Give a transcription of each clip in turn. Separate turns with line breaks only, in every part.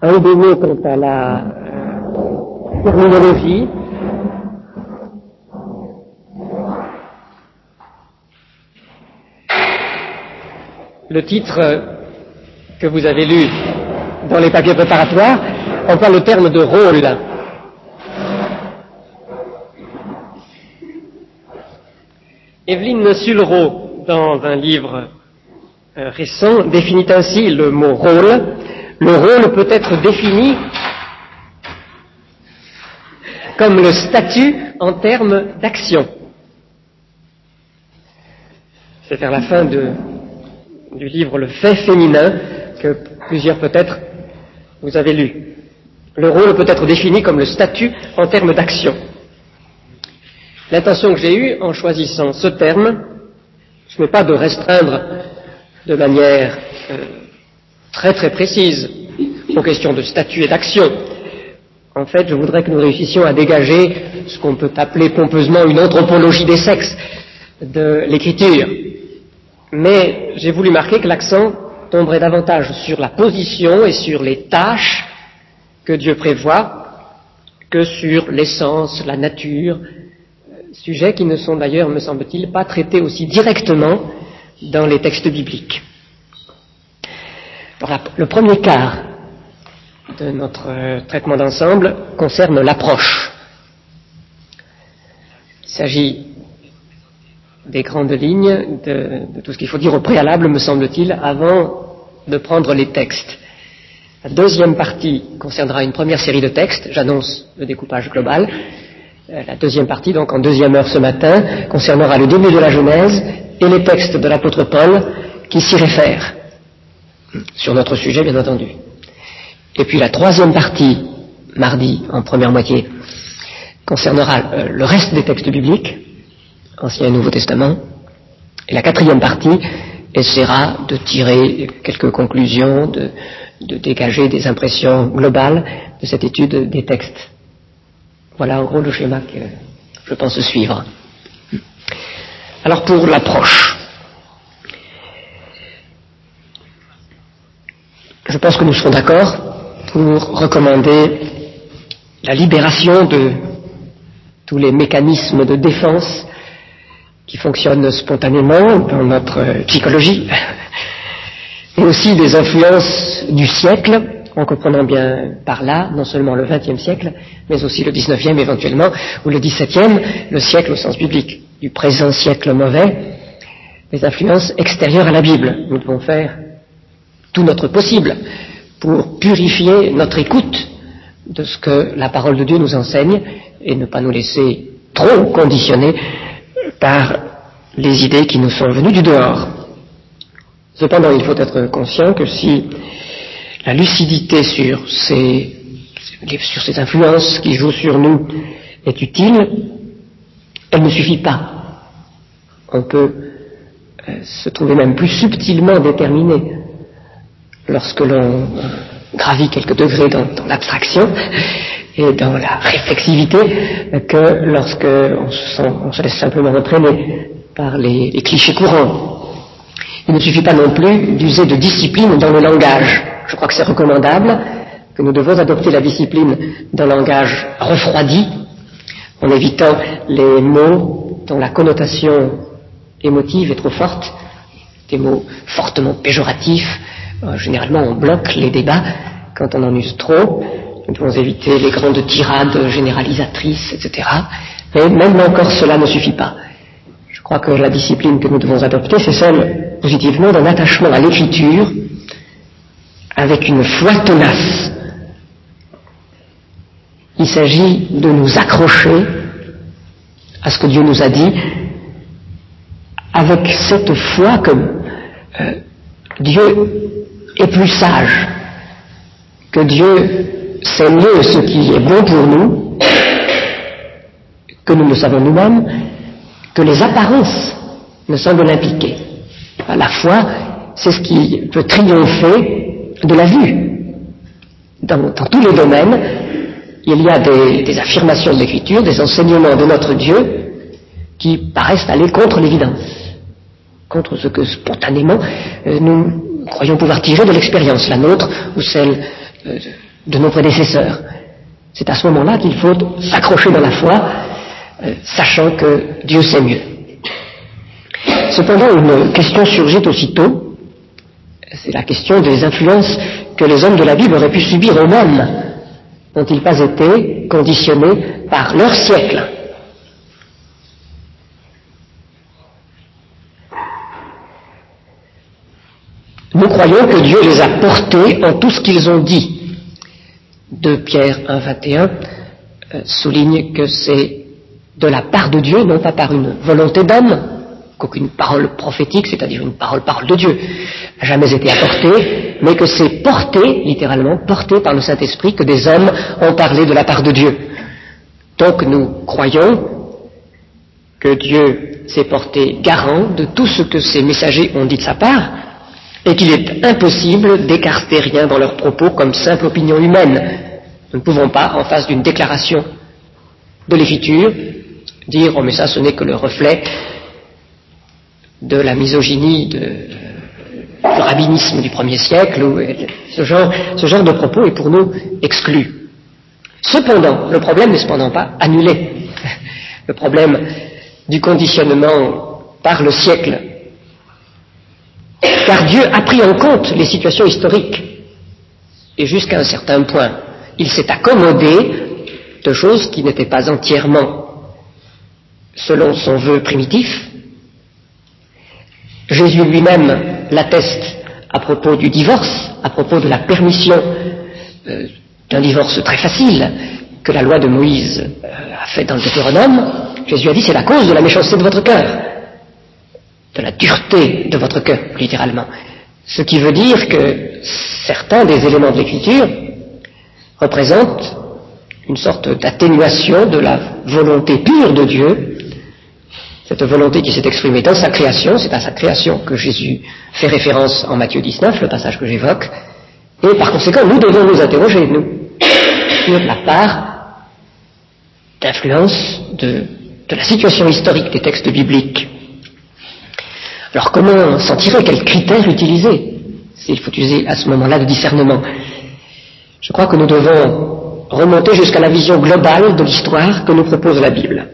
Un ou deux mots quant à la terminologie. Le titre que vous avez lu dans les papiers préparatoires emploie le terme de rôle. Evelyne Sulro, dans un livre récent, définit ainsi le mot rôle. Le rôle peut être défini comme le statut en termes d'action. C'est vers la fin du livre Le fait féminin que plusieurs peut-être vous avez lu. Le rôle peut être défini comme le statut en termes d'action. L'intention que j'ai eue en choisissant ce terme, ce n'est pas de restreindre de manière très très précise aux questions de statut et d'action. En fait, je voudrais que nous réussissions à dégager ce qu'on peut appeler pompeusement une anthropologie des sexes de l'écriture. Mais j'ai voulu marquer que l'accent tomberait davantage sur la position et sur les tâches que Dieu prévoit que sur l'essence, la nature, sujets qui ne sont d'ailleurs, me semble-t-il, pas traités aussi directement dans les textes bibliques. Alors, le premier quart de notre traitement d'ensemble concerne l'approche. Il s'agit des grandes lignes de tout ce qu'il faut dire au préalable, me semble-t-il, avant de prendre les textes. La deuxième partie concernera une première série de textes, j'annonce le découpage global. La deuxième partie, donc en deuxième heure ce matin, concernera le début de la Genèse et les textes de l'apôtre Paul qui s'y réfèrent, sur notre sujet bien entendu. Et puis la troisième partie, mardi en première moitié, concernera le reste des textes bibliques, Ancien et Nouveau Testament. Et la quatrième partie essaiera de tirer quelques conclusions, de dégager des impressions globales de cette étude des textes. Voilà en gros le schéma que je pense suivre. Alors pour l'approche, je pense que nous serons d'accord pour recommander la libération de tous les mécanismes de défense qui fonctionnent spontanément dans notre psychologie, et aussi des influences du siècle, en comprenant bien par là non seulement le XXe siècle, mais aussi le XIXe éventuellement, ou le XVIIe, le siècle au sens biblique, du présent siècle mauvais, des influences extérieures à la Bible. Nous devons faire tout notre possible pour purifier notre écoute de ce que la parole de Dieu nous enseigne et ne pas nous laisser trop conditionner par les idées qui nous sont venues du dehors. Cependant, il faut être conscient que si la lucidité sur ces influences qui jouent sur nous est utile, elle ne suffit pas. On peut se trouver même plus subtilement déterminé lorsque l'on gravit quelques degrés dans l'abstraction et dans la réflexivité que lorsque on se laisse simplement entraîner par les clichés courants. Il ne suffit pas non plus d'user de discipline dans le langage. Je crois que c'est recommandable, que nous devons adopter la discipline d'un langage refroidi, en évitant les mots dont la connotation émotive est trop forte, des mots fortement péjoratifs. Généralement, on bloque les débats quand on en use trop. Nous devons éviter les grandes tirades généralisatrices, etc. Mais même encore cela ne suffit pas. Je crois que la discipline que nous devons adopter, c'est celle, positivement, d'un attachement à l'écriture avec une foi tenace. Il s'agit de nous accrocher à ce que Dieu nous a dit, avec cette foi que Dieu est plus sage, que Dieu sait mieux ce qui est bon pour nous, que nous le savons nous-mêmes, que les apparences ne semblent l'impliquer. La foi, c'est ce qui peut triompher de la vue. Dans tous les domaines, il y a des affirmations de l'Écriture, des enseignements de notre Dieu qui paraissent aller contre l'évidence, contre ce que spontanément nous croyons pouvoir tirer de l'expérience, la nôtre ou celle de nos prédécesseurs. C'est à ce moment-là qu'il faut s'accrocher dans la foi, sachant que Dieu sait mieux. Cependant, une question surgit aussitôt, c'est la question des influences que les hommes de la Bible auraient pu subir eux-mêmes, n'ont-ils pas été conditionnés par leur siècle? Nous croyons que Dieu les a portés en tout ce qu'ils ont dit. 2 Pierre 1,21 souligne que c'est de la part de Dieu, non pas par une volonté d'homme, qu'aucune parole prophétique, c'est-à-dire une parole de Dieu, n'a jamais été apportée, mais que c'est porté, littéralement, porté par le Saint-Esprit, que des hommes ont parlé de la part de Dieu. Donc nous croyons que Dieu s'est porté garant de tout ce que ces messagers ont dit de sa part, et qu'il est impossible d'écarter rien dans leurs propos comme simple opinion humaine. Nous ne pouvons pas, en face d'une déclaration de l'Écriture, dire « Oh, mais ça, ce n'est que le reflet de la misogynie du rabbinisme du 1er siècle, ou ce genre de propos est pour nous exclu. » Cependant, le problème n'est cependant pas annulé. Le problème du conditionnement par le siècle, car Dieu a pris en compte les situations historiques, et jusqu'à un certain point, il s'est accommodé de choses qui n'étaient pas entièrement selon son vœu primitif. Jésus lui-même l'atteste à propos du divorce, à propos de la permission d'un divorce très facile que la loi de Moïse a fait dans le Deutéronome. Jésus a dit, c'est la cause de la méchanceté de votre cœur, de la dureté de votre cœur, littéralement. Ce qui veut dire que certains des éléments de l'Écriture représentent une sorte d'atténuation de la volonté pure de Dieu, cette volonté qui s'est exprimée dans sa création. C'est à sa création que Jésus fait référence en Matthieu 19, le passage que j'évoque, et par conséquent, nous devons nous interroger, nous, sur la part d'influence de la situation historique des textes bibliques. Alors comment s'en tirer? Quels critères utiliser? S'il faut utiliser à ce moment-là de discernement. Je crois que nous devons remonter jusqu'à la vision globale de l'histoire que nous propose la Bible.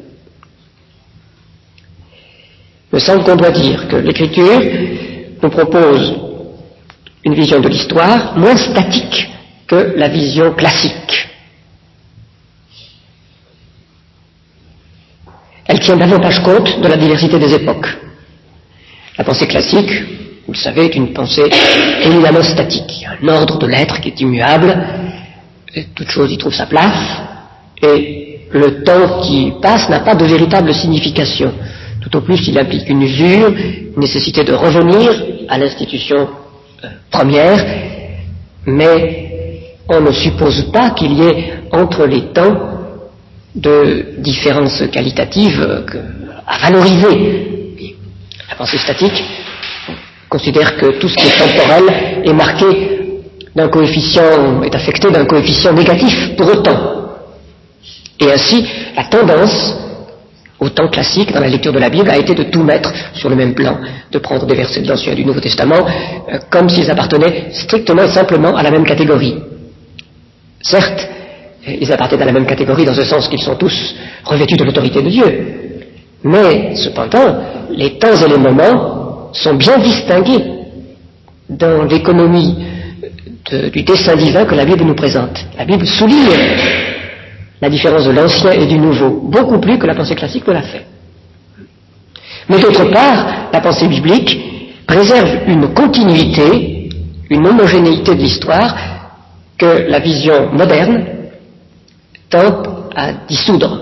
Il me semble qu'on doit dire que l'Écriture nous propose une vision de l'histoire moins statique que la vision classique. Elle tient davantage compte de la diversité des époques. La pensée classique, vous le savez, est une pensée éminemment statique. Il y a un ordre de l'être qui est immuable, et toute chose y trouve sa place, et le temps qui passe n'a pas de véritable signification. Tout au plus, il implique une usure, une nécessité de revenir à l'institution première, mais on ne suppose pas qu'il y ait entre les temps de différences qualitatives à valoriser. La pensée statique considère que tout ce qui est temporel est marqué d'un coefficient, est affecté d'un coefficient négatif pour autant. Et ainsi, la tendance au temps classique, dans la lecture de la Bible, a été de tout mettre sur le même plan, de prendre des versets de l'Ancien et du Nouveau Testament comme s'ils appartenaient strictement et simplement à la même catégorie. Certes, ils appartiennent à la même catégorie dans ce sens qu'ils sont tous revêtus de l'autorité de Dieu, mais cependant, les temps et les moments sont bien distingués dans l'économie du dessein divin que la Bible nous présente. La Bible souligne la différence de l'ancien et du nouveau, beaucoup plus que la pensée classique ne l'a fait. Mais d'autre part, la pensée biblique préserve une continuité, une homogénéité de l'histoire que la vision moderne tend à dissoudre.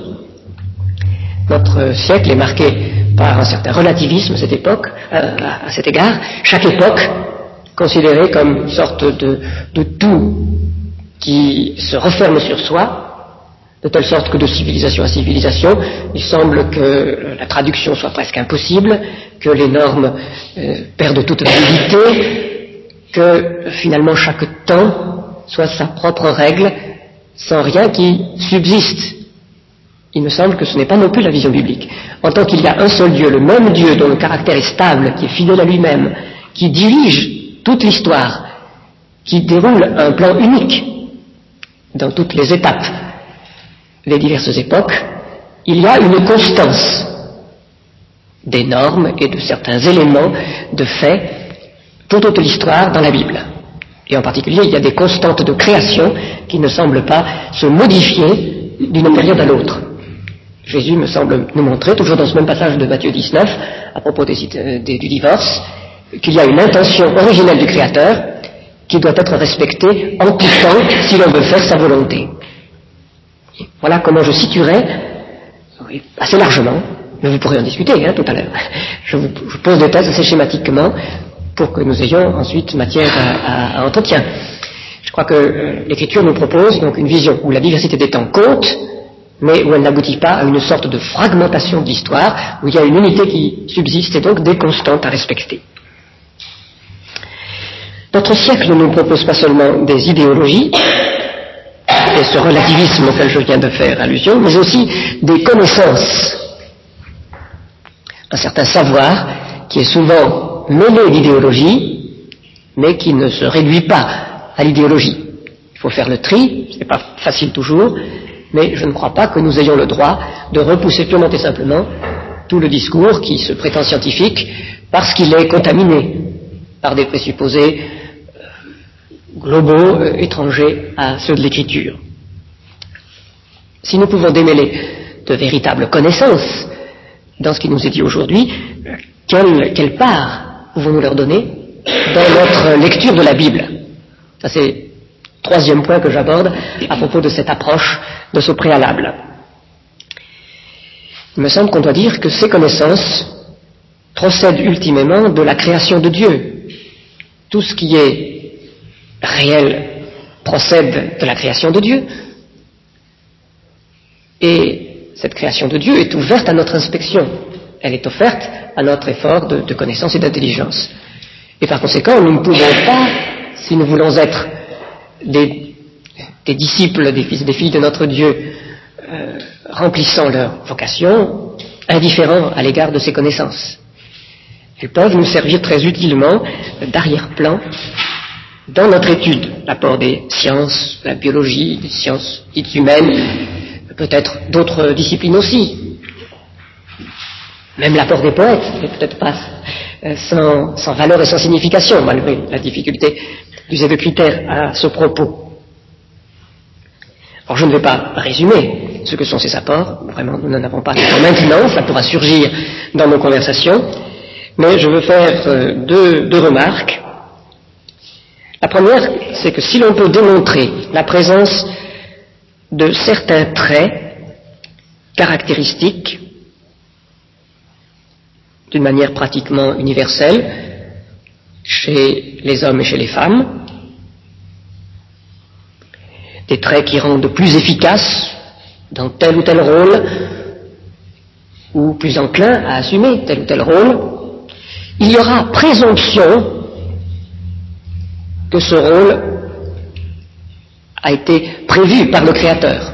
Notre siècle est marqué par un certain relativisme à cette époque, à cet égard. Chaque époque considérée comme une sorte de tout qui se referme sur soi, de telle sorte que de civilisation à civilisation, il semble que la traduction soit presque impossible, que les normes perdent toute validité, que finalement chaque temps soit sa propre règle, sans rien qui subsiste. Il me semble que ce n'est pas non plus la vision biblique. En tant qu'il y a un seul Dieu, le même Dieu dont le caractère est stable, qui est fidèle à lui-même, qui dirige toute l'histoire, qui déroule un plan unique, dans toutes les étapes des diverses époques, il y a une constance des normes et de certains éléments de fait pour toute l'histoire dans la Bible. Et en particulier, il y a des constantes de création qui ne semblent pas se modifier d'une période à l'autre. Jésus me semble nous montrer, toujours dans ce même passage de Matthieu 19, à propos du divorce, qu'il y a une intention originelle du Créateur qui doit être respectée en tout temps si l'on veut faire sa volonté. Voilà comment je situerai, assez largement, mais vous pourrez en discuter tout à l'heure. Je pose des thèses assez schématiquement pour que nous ayons ensuite matière à entretien. Je crois que l'Écriture nous propose donc une vision où la diversité des temps compte, mais où elle n'aboutit pas à une sorte de fragmentation de l'histoire, où il y a une unité qui subsiste et donc des constantes à respecter. Notre siècle ne nous propose pas seulement des idéologies, et ce relativisme auquel je viens de faire allusion, mais aussi des connaissances, un certain savoir qui est souvent mêlé d'idéologie, mais qui ne se réduit pas à l'idéologie. Il faut faire le tri, ce n'est pas facile toujours, mais je ne crois pas que nous ayons le droit de repousser purement et simplement tout le discours qui se prétend scientifique parce qu'il est contaminé par des présupposés globaux, étrangers à ceux de l'Écriture. Si nous pouvons démêler de véritables connaissances dans ce qui nous est dit aujourd'hui, quelle part pouvons-nous leur donner dans notre lecture de la Bible? Ça, c'est le troisième point que j'aborde à propos de cette approche, de ce préalable. Il me semble qu'on doit dire que ces connaissances procèdent ultimement de la création de Dieu. Tout ce qui est réel procède de la création de Dieu. Et cette création de Dieu est ouverte à notre inspection. Elle est offerte à notre effort de connaissance et d'intelligence. Et par conséquent, nous ne pouvons pas, si nous voulons être des disciples, des fils et des filles de notre Dieu, remplissant leur vocation, indifférents à l'égard de ces connaissances. Elles peuvent nous servir très utilement d'arrière-plan dans notre étude, l'apport des sciences, de la biologie, des sciences dites humaines, peut-être d'autres disciplines aussi. Même l'apport des poètes n'est peut-être pas sans valeur et sans signification, malgré la difficulté d'user de critères à ce propos. Alors je ne vais pas résumer ce que sont ces apports, vraiment nous n'en avons pas maintenant, ça pourra surgir dans nos conversations, mais je veux faire deux remarques. La première, c'est que si l'on peut démontrer la présence de certains traits caractéristiques d'une manière pratiquement universelle chez les hommes et chez les femmes, des traits qui rendent plus efficaces dans tel ou tel rôle ou plus enclin à assumer tel ou tel rôle, il y aura présomption que ce rôle a été prévu par le Créateur.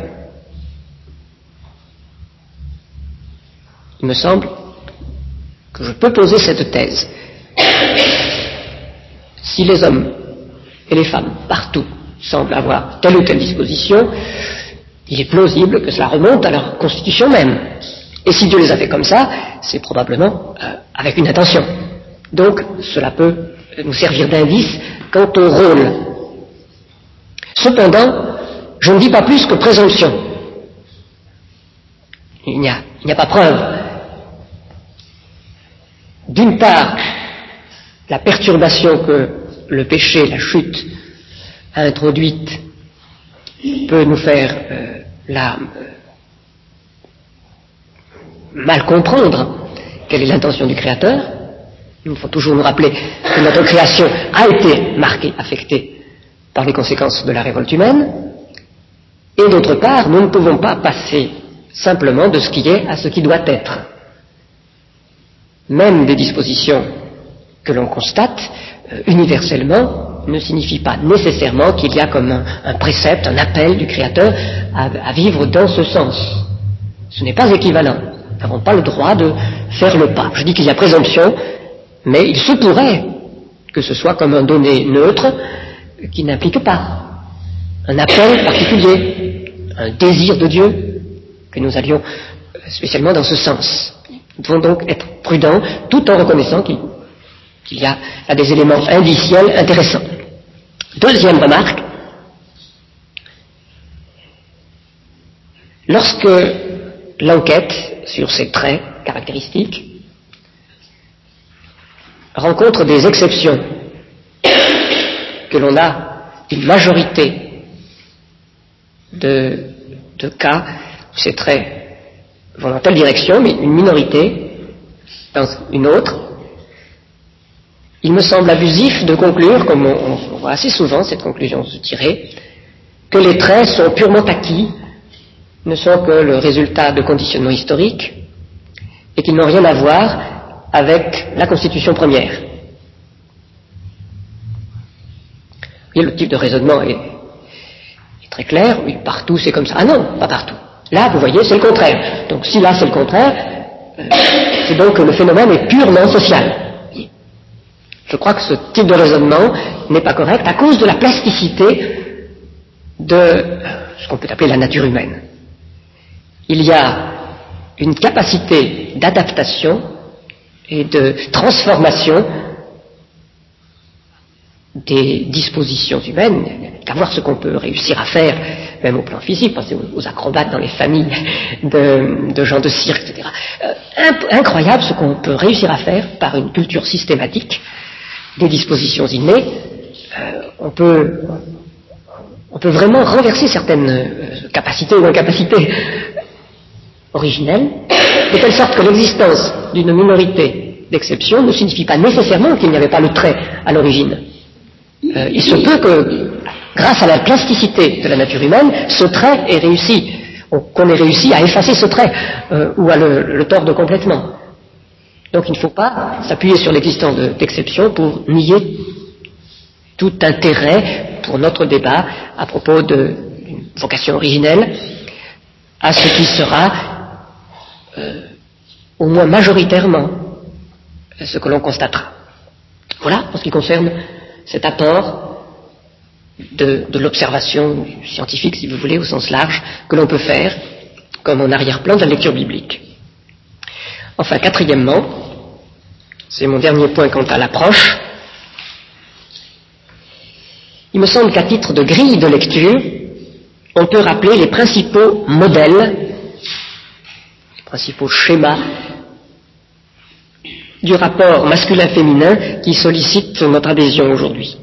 Il me semble que je peux poser cette thèse. Si les hommes et les femmes, partout, semblent avoir telle ou telle disposition, il est plausible que cela remonte à leur constitution même. Et si Dieu les a fait comme ça, c'est probablement avec une intention. Donc, cela peut nous servir d'indice quant au rôle. Cependant, je ne dis pas plus que présomption. Il n'y a pas preuve. D'une part, la perturbation que le péché, la chute, a introduite peut nous faire mal comprendre quelle est l'intention du Créateur. Il faut toujours nous rappeler que notre création a été marquée, affectée par les conséquences de la révolte humaine. Et d'autre part, nous ne pouvons pas passer simplement de ce qui est à ce qui doit être. Même des dispositions que l'on constate universellement ne signifient pas nécessairement qu'il y a comme un précepte, un appel du Créateur à vivre dans ce sens. Ce n'est pas équivalent. Nous n'avons pas le droit de faire le pas. Je dis qu'il y a présomption, mais il se pourrait que ce soit comme un donné neutre qui n'implique pas. un appel particulier, un désir de Dieu, que nous allions spécialement dans ce sens. Nous devons donc être prudents, tout en reconnaissant qu'il y a là des éléments indiciels intéressants. Deuxième remarque, lorsque l'enquête sur ces traits caractéristiques rencontre des exceptions, que l'on a une majorité de cas où ces traits vont dans telle direction, mais une minorité dans une autre, il me semble abusif de conclure, comme on voit assez souvent cette conclusion se tirer, que les traits sont purement acquis, ne sont que le résultat de conditionnements historiques, et qu'ils n'ont rien à voir avec la constitution première. Et le type de raisonnement est très clair, oui, partout c'est comme ça. Ah non, pas partout. Là, vous voyez, c'est le contraire. Donc si là c'est le contraire, c'est donc que le phénomène est purement social. Je crois que ce type de raisonnement n'est pas correct à cause de la plasticité de ce qu'on peut appeler la nature humaine. Il y a une capacité d'adaptation et de transformation des dispositions humaines, qu'à voir ce qu'on peut réussir à faire, même au plan physique, pensez aux acrobates dans les familles de gens de cirque, etc. Incroyable ce qu'on peut réussir à faire par une culture systématique des dispositions innées. On peut vraiment renverser certaines capacités ou incapacités originelles, de telle sorte que l'existence d'une minorité d'exceptions ne signifie pas nécessairement qu'il n'y avait pas le trait à l'origine. Il se peut que, grâce à la plasticité de la nature humaine, ce trait ait réussi, qu'on ait réussi à effacer ce trait, ou à le tordre complètement. Donc il ne faut pas s'appuyer sur l'existence d'exceptions pour nier tout intérêt pour notre débat à propos d'une vocation originelle à ce qui sera au moins majoritairement ce que l'on constatera. Voilà pour ce qui concerne cet apport de l'observation scientifique, si vous voulez, au sens large, que l'on peut faire comme en arrière-plan de la lecture biblique. Enfin, quatrièmement, c'est mon dernier point quant à l'approche, il me semble qu'à titre de grille de lecture, on peut rappeler les principaux modèles, les principaux schémas du rapport masculin-féminin qui sollicite notre adhésion aujourd'hui.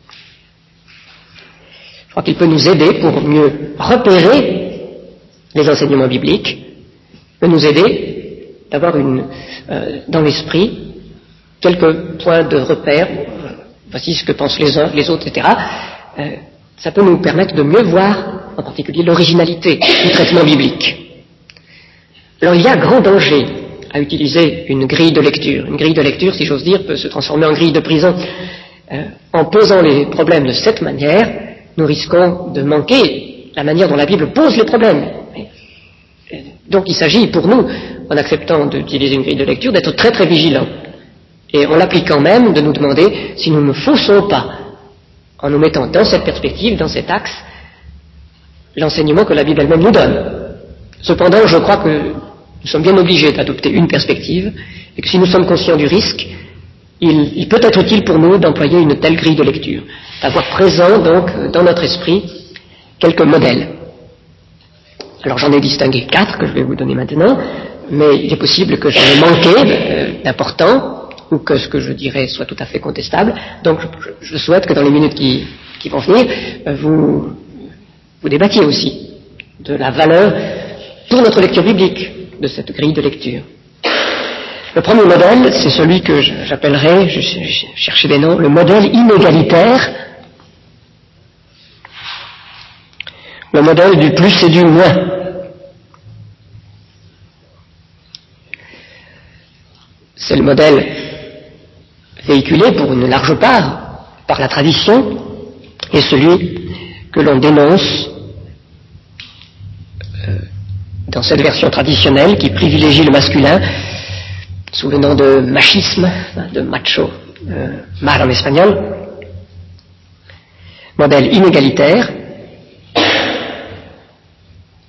Je crois qu'il peut nous aider pour mieux repérer les enseignements bibliques, peut nous aider d'avoir dans l'esprit quelques points de repère, voici ce que pensent les uns, les autres, etc. Ça peut nous permettre de mieux voir, en particulier, l'originalité du traitement biblique. Alors il y a grand danger à utiliser une grille de lecture. Une grille de lecture, si j'ose dire, peut se transformer en grille de prison. En posant les problèmes de cette manière, nous risquons de manquer la manière dont la Bible pose les problèmes. Donc il s'agit pour nous, en acceptant d'utiliser une grille de lecture, d'être très très vigilants. Et en l'appliquant même, de nous demander si nous ne faussons pas, en nous mettant dans cette perspective, dans cet axe, l'enseignement que la Bible elle-même nous donne. Cependant, je crois que nous sommes bien obligés d'adopter une perspective, et que si nous sommes conscients du risque, il peut être utile pour nous d'employer une telle grille de lecture, d'avoir présent donc dans notre esprit quelques modèles. Alors j'en ai distingué 4 que je vais vous donner maintenant, mais il est possible que j'en ai manqué d'importants, ou que ce que je dirais soit tout à fait contestable. Donc je souhaite que dans les minutes qui vont venir, vous débattiez aussi de la valeur pour notre lecture biblique de cette grille de lecture. Le premier modèle, c'est celui que j'appellerais, je cherchais des noms, le modèle inégalitaire, le modèle du plus et du moins. C'est le modèle véhiculé pour une large part par la tradition et celui que l'on dénonce dans cette version traditionnelle qui privilégie le masculin sous le nom de machisme, de macho, mal en espagnol, modèle inégalitaire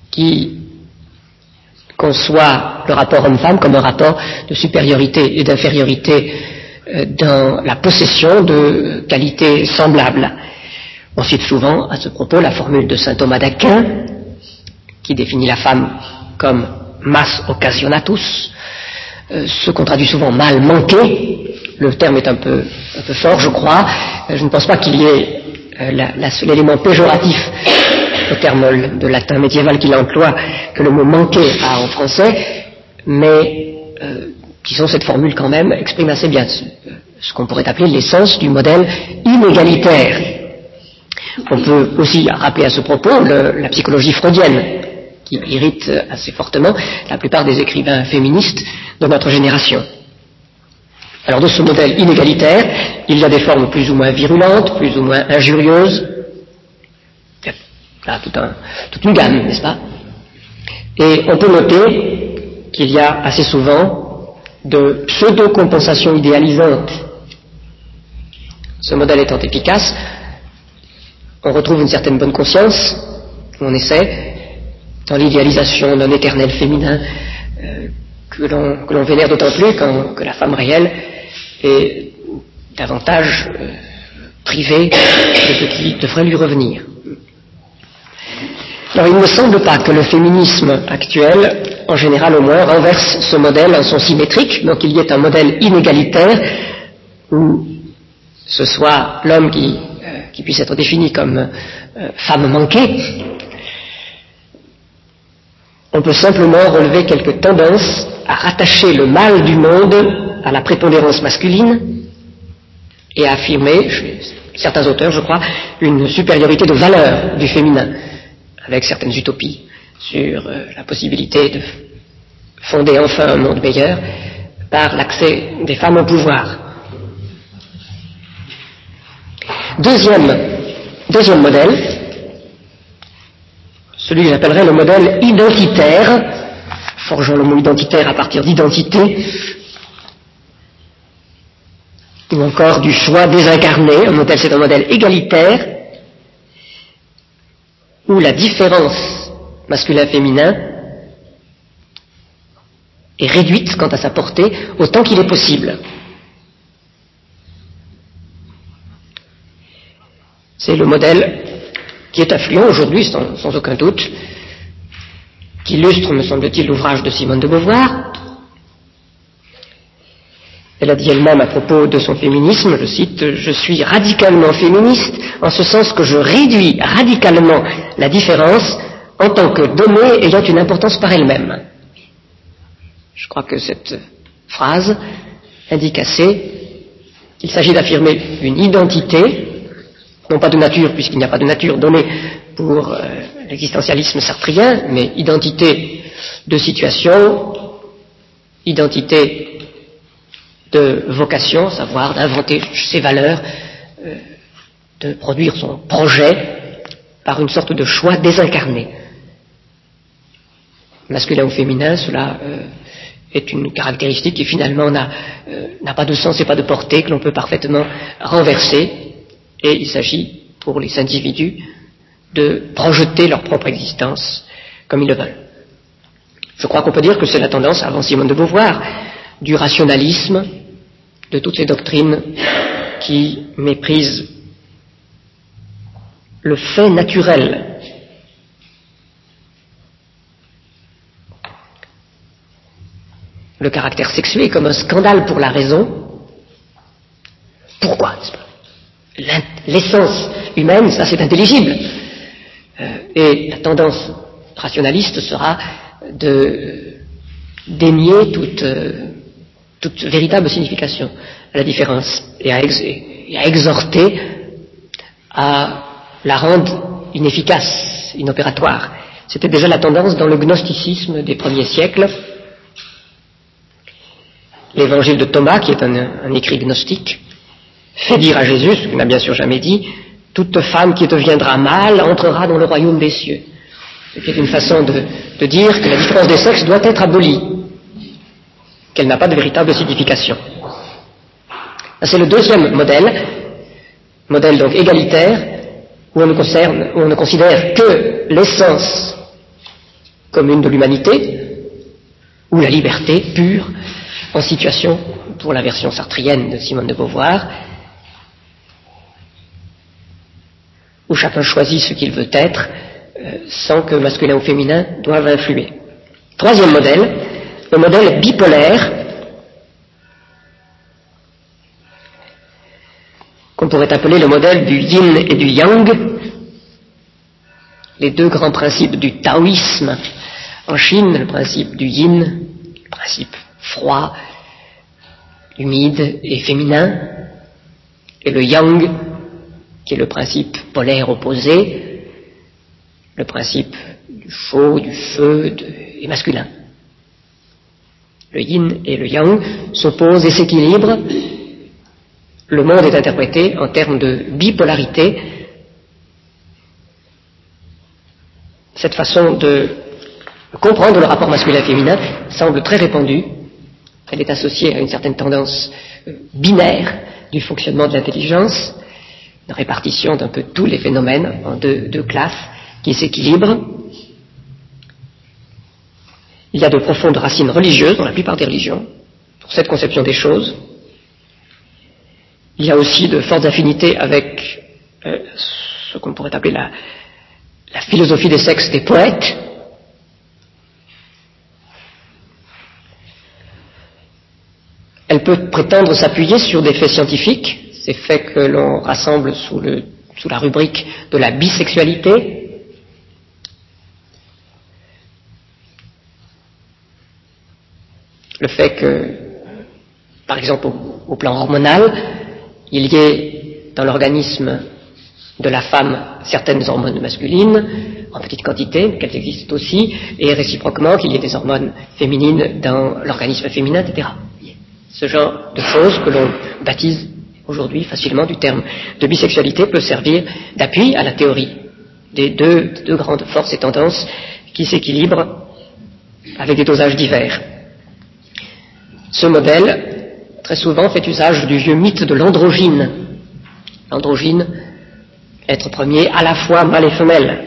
qui conçoit le rapport homme-femme comme un rapport de supériorité et d'infériorité dans la possession de qualités semblables. On cite souvent à ce propos la formule de saint Thomas d'Aquin qui définit la femme comme mas occasionatus, ce qu'on traduit souvent mal manqué. Le terme est un peu fort, je crois. Je ne pense pas qu'il y ait l'élément péjoratif au terme de latin médiéval qu'il emploie que le mot manqué a en français, mais disons cette formule quand même exprime assez bien ce qu'on pourrait appeler l'essence du modèle inégalitaire. On peut aussi rappeler à ce propos la psychologie freudienne qui irrite assez fortement la plupart des écrivains féministes de notre génération. Alors de ce modèle inégalitaire, il y a des formes plus ou moins virulentes, plus ou moins injurieuses. Il y a toute une gamme, n'est-ce pas? Et on peut noter qu'il y a assez souvent de pseudo-compensations idéalisantes. Ce modèle étant efficace, on retrouve une certaine bonne conscience, on essaie, dans l'idéalisation d'un éternel féminin que l'on vénère d'autant plus que la femme réelle est davantage privée de ce qui devrait lui revenir. Alors il ne me semble pas que le féminisme actuel, en général au moins, renverse ce modèle en son symétrique, donc il y ait un modèle inégalitaire où ce soit l'homme qui puisse être défini comme femme manquée. On peut simplement relever quelques tendances à rattacher le mal du monde à la prépondérance masculine et à affirmer, chez certains auteurs je crois, une supériorité de valeur du féminin, avec certaines utopies sur la possibilité de fonder enfin un monde meilleur par l'accès des femmes au pouvoir. Deuxième modèle, celui que j'appellerais le modèle identitaire, forgeant le mot identitaire à partir d'identité, ou encore du choix désincarné. C'est un modèle égalitaire, où la différence masculin-féminin est réduite quant à sa portée autant qu'il est possible. C'est le modèle qui est affluent aujourd'hui, sans aucun doute, qui illustre, me semble-t-il, l'ouvrage de Simone de Beauvoir. Elle a dit elle-même à propos de son féminisme, je cite, « Je suis radicalement féministe en ce sens que je réduis radicalement la différence en tant que donnée ayant une importance par elle-même. » Je crois que cette phrase indique assez qu'il s'agit d'affirmer une identité, non pas de nature, puisqu'il n'y a pas de nature donnée pour l'existentialisme sartrien, mais identité de situation, identité de vocation, savoir d'inventer ses valeurs, de produire son projet par une sorte de choix désincarné. Masculin ou féminin, cela est une caractéristique qui finalement n'a pas de sens et pas de portée, que l'on peut parfaitement renverser, et il s'agit pour les individus de projeter leur propre existence comme ils le veulent. Je crois qu'on peut dire que c'est la tendance, avant Simone de Beauvoir, du rationalisme, de toutes ces doctrines qui méprisent le fait naturel. Le caractère sexué comme un scandale pour la raison. Pourquoi, n'est-ce pas? L'essence humaine, ça c'est intelligible. Et la tendance rationaliste sera de dénier toute véritable signification à la différence et à exhorter à la rendre inefficace, inopératoire. C'était déjà la tendance dans le gnosticisme des premiers siècles. L'évangile de Thomas, qui est un écrit gnostique, fait dire à Jésus, ce qu'il n'a bien sûr jamais dit, « Toute femme qui deviendra mâle entrera dans le royaume des cieux ». Ce qui est une façon de dire que la différence des sexes doit être abolie, qu'elle n'a pas de véritable signification. C'est le deuxième modèle donc égalitaire, où on ne considère que l'essence commune de l'humanité, ou la liberté pure en situation, pour la version sartrienne de Simone de Beauvoir, où chacun choisit ce qu'il veut être sans que masculin ou féminin doivent influer. Troisième modèle, le modèle bipolaire, qu'on pourrait appeler le modèle du yin et du yang, les deux grands principes du taoïsme en Chine, le principe du yin, le principe froid, humide et féminin, et le yang, qui est le principe polaire opposé, le principe du chaud, du feu et masculin. Le yin et le yang s'opposent et s'équilibrent. Le monde est interprété en termes de bipolarité. Cette façon de comprendre le rapport masculin-féminin semble très répandue. Elle est associée à une certaine tendance binaire du fonctionnement de l'intelligence, une répartition d'un peu tous les phénomènes en deux classes qui s'équilibrent. Il y a de profondes racines religieuses dans la plupart des religions pour cette conception des choses. Il y a aussi de fortes affinités avec ce qu'on pourrait appeler la philosophie des sexes des poètes. Elle peut prétendre s'appuyer sur des faits scientifiques, ces faits que l'on rassemble sous la rubrique de la bisexualité. Le fait que, par exemple, au plan hormonal, il y ait dans l'organisme de la femme certaines hormones masculines, en petite quantité, mais qu'elles existent aussi, et réciproquement qu'il y ait des hormones féminines dans l'organisme féminin, etc. Ce genre de choses que l'on baptise aujourd'hui facilement du terme de bisexualité peut servir d'appui à la théorie des deux grandes forces et tendances qui s'équilibrent avec des dosages divers. Ce modèle, très souvent, fait usage du vieux mythe de l'androgyne. L'androgyne, être premier à la fois mâle et femelle.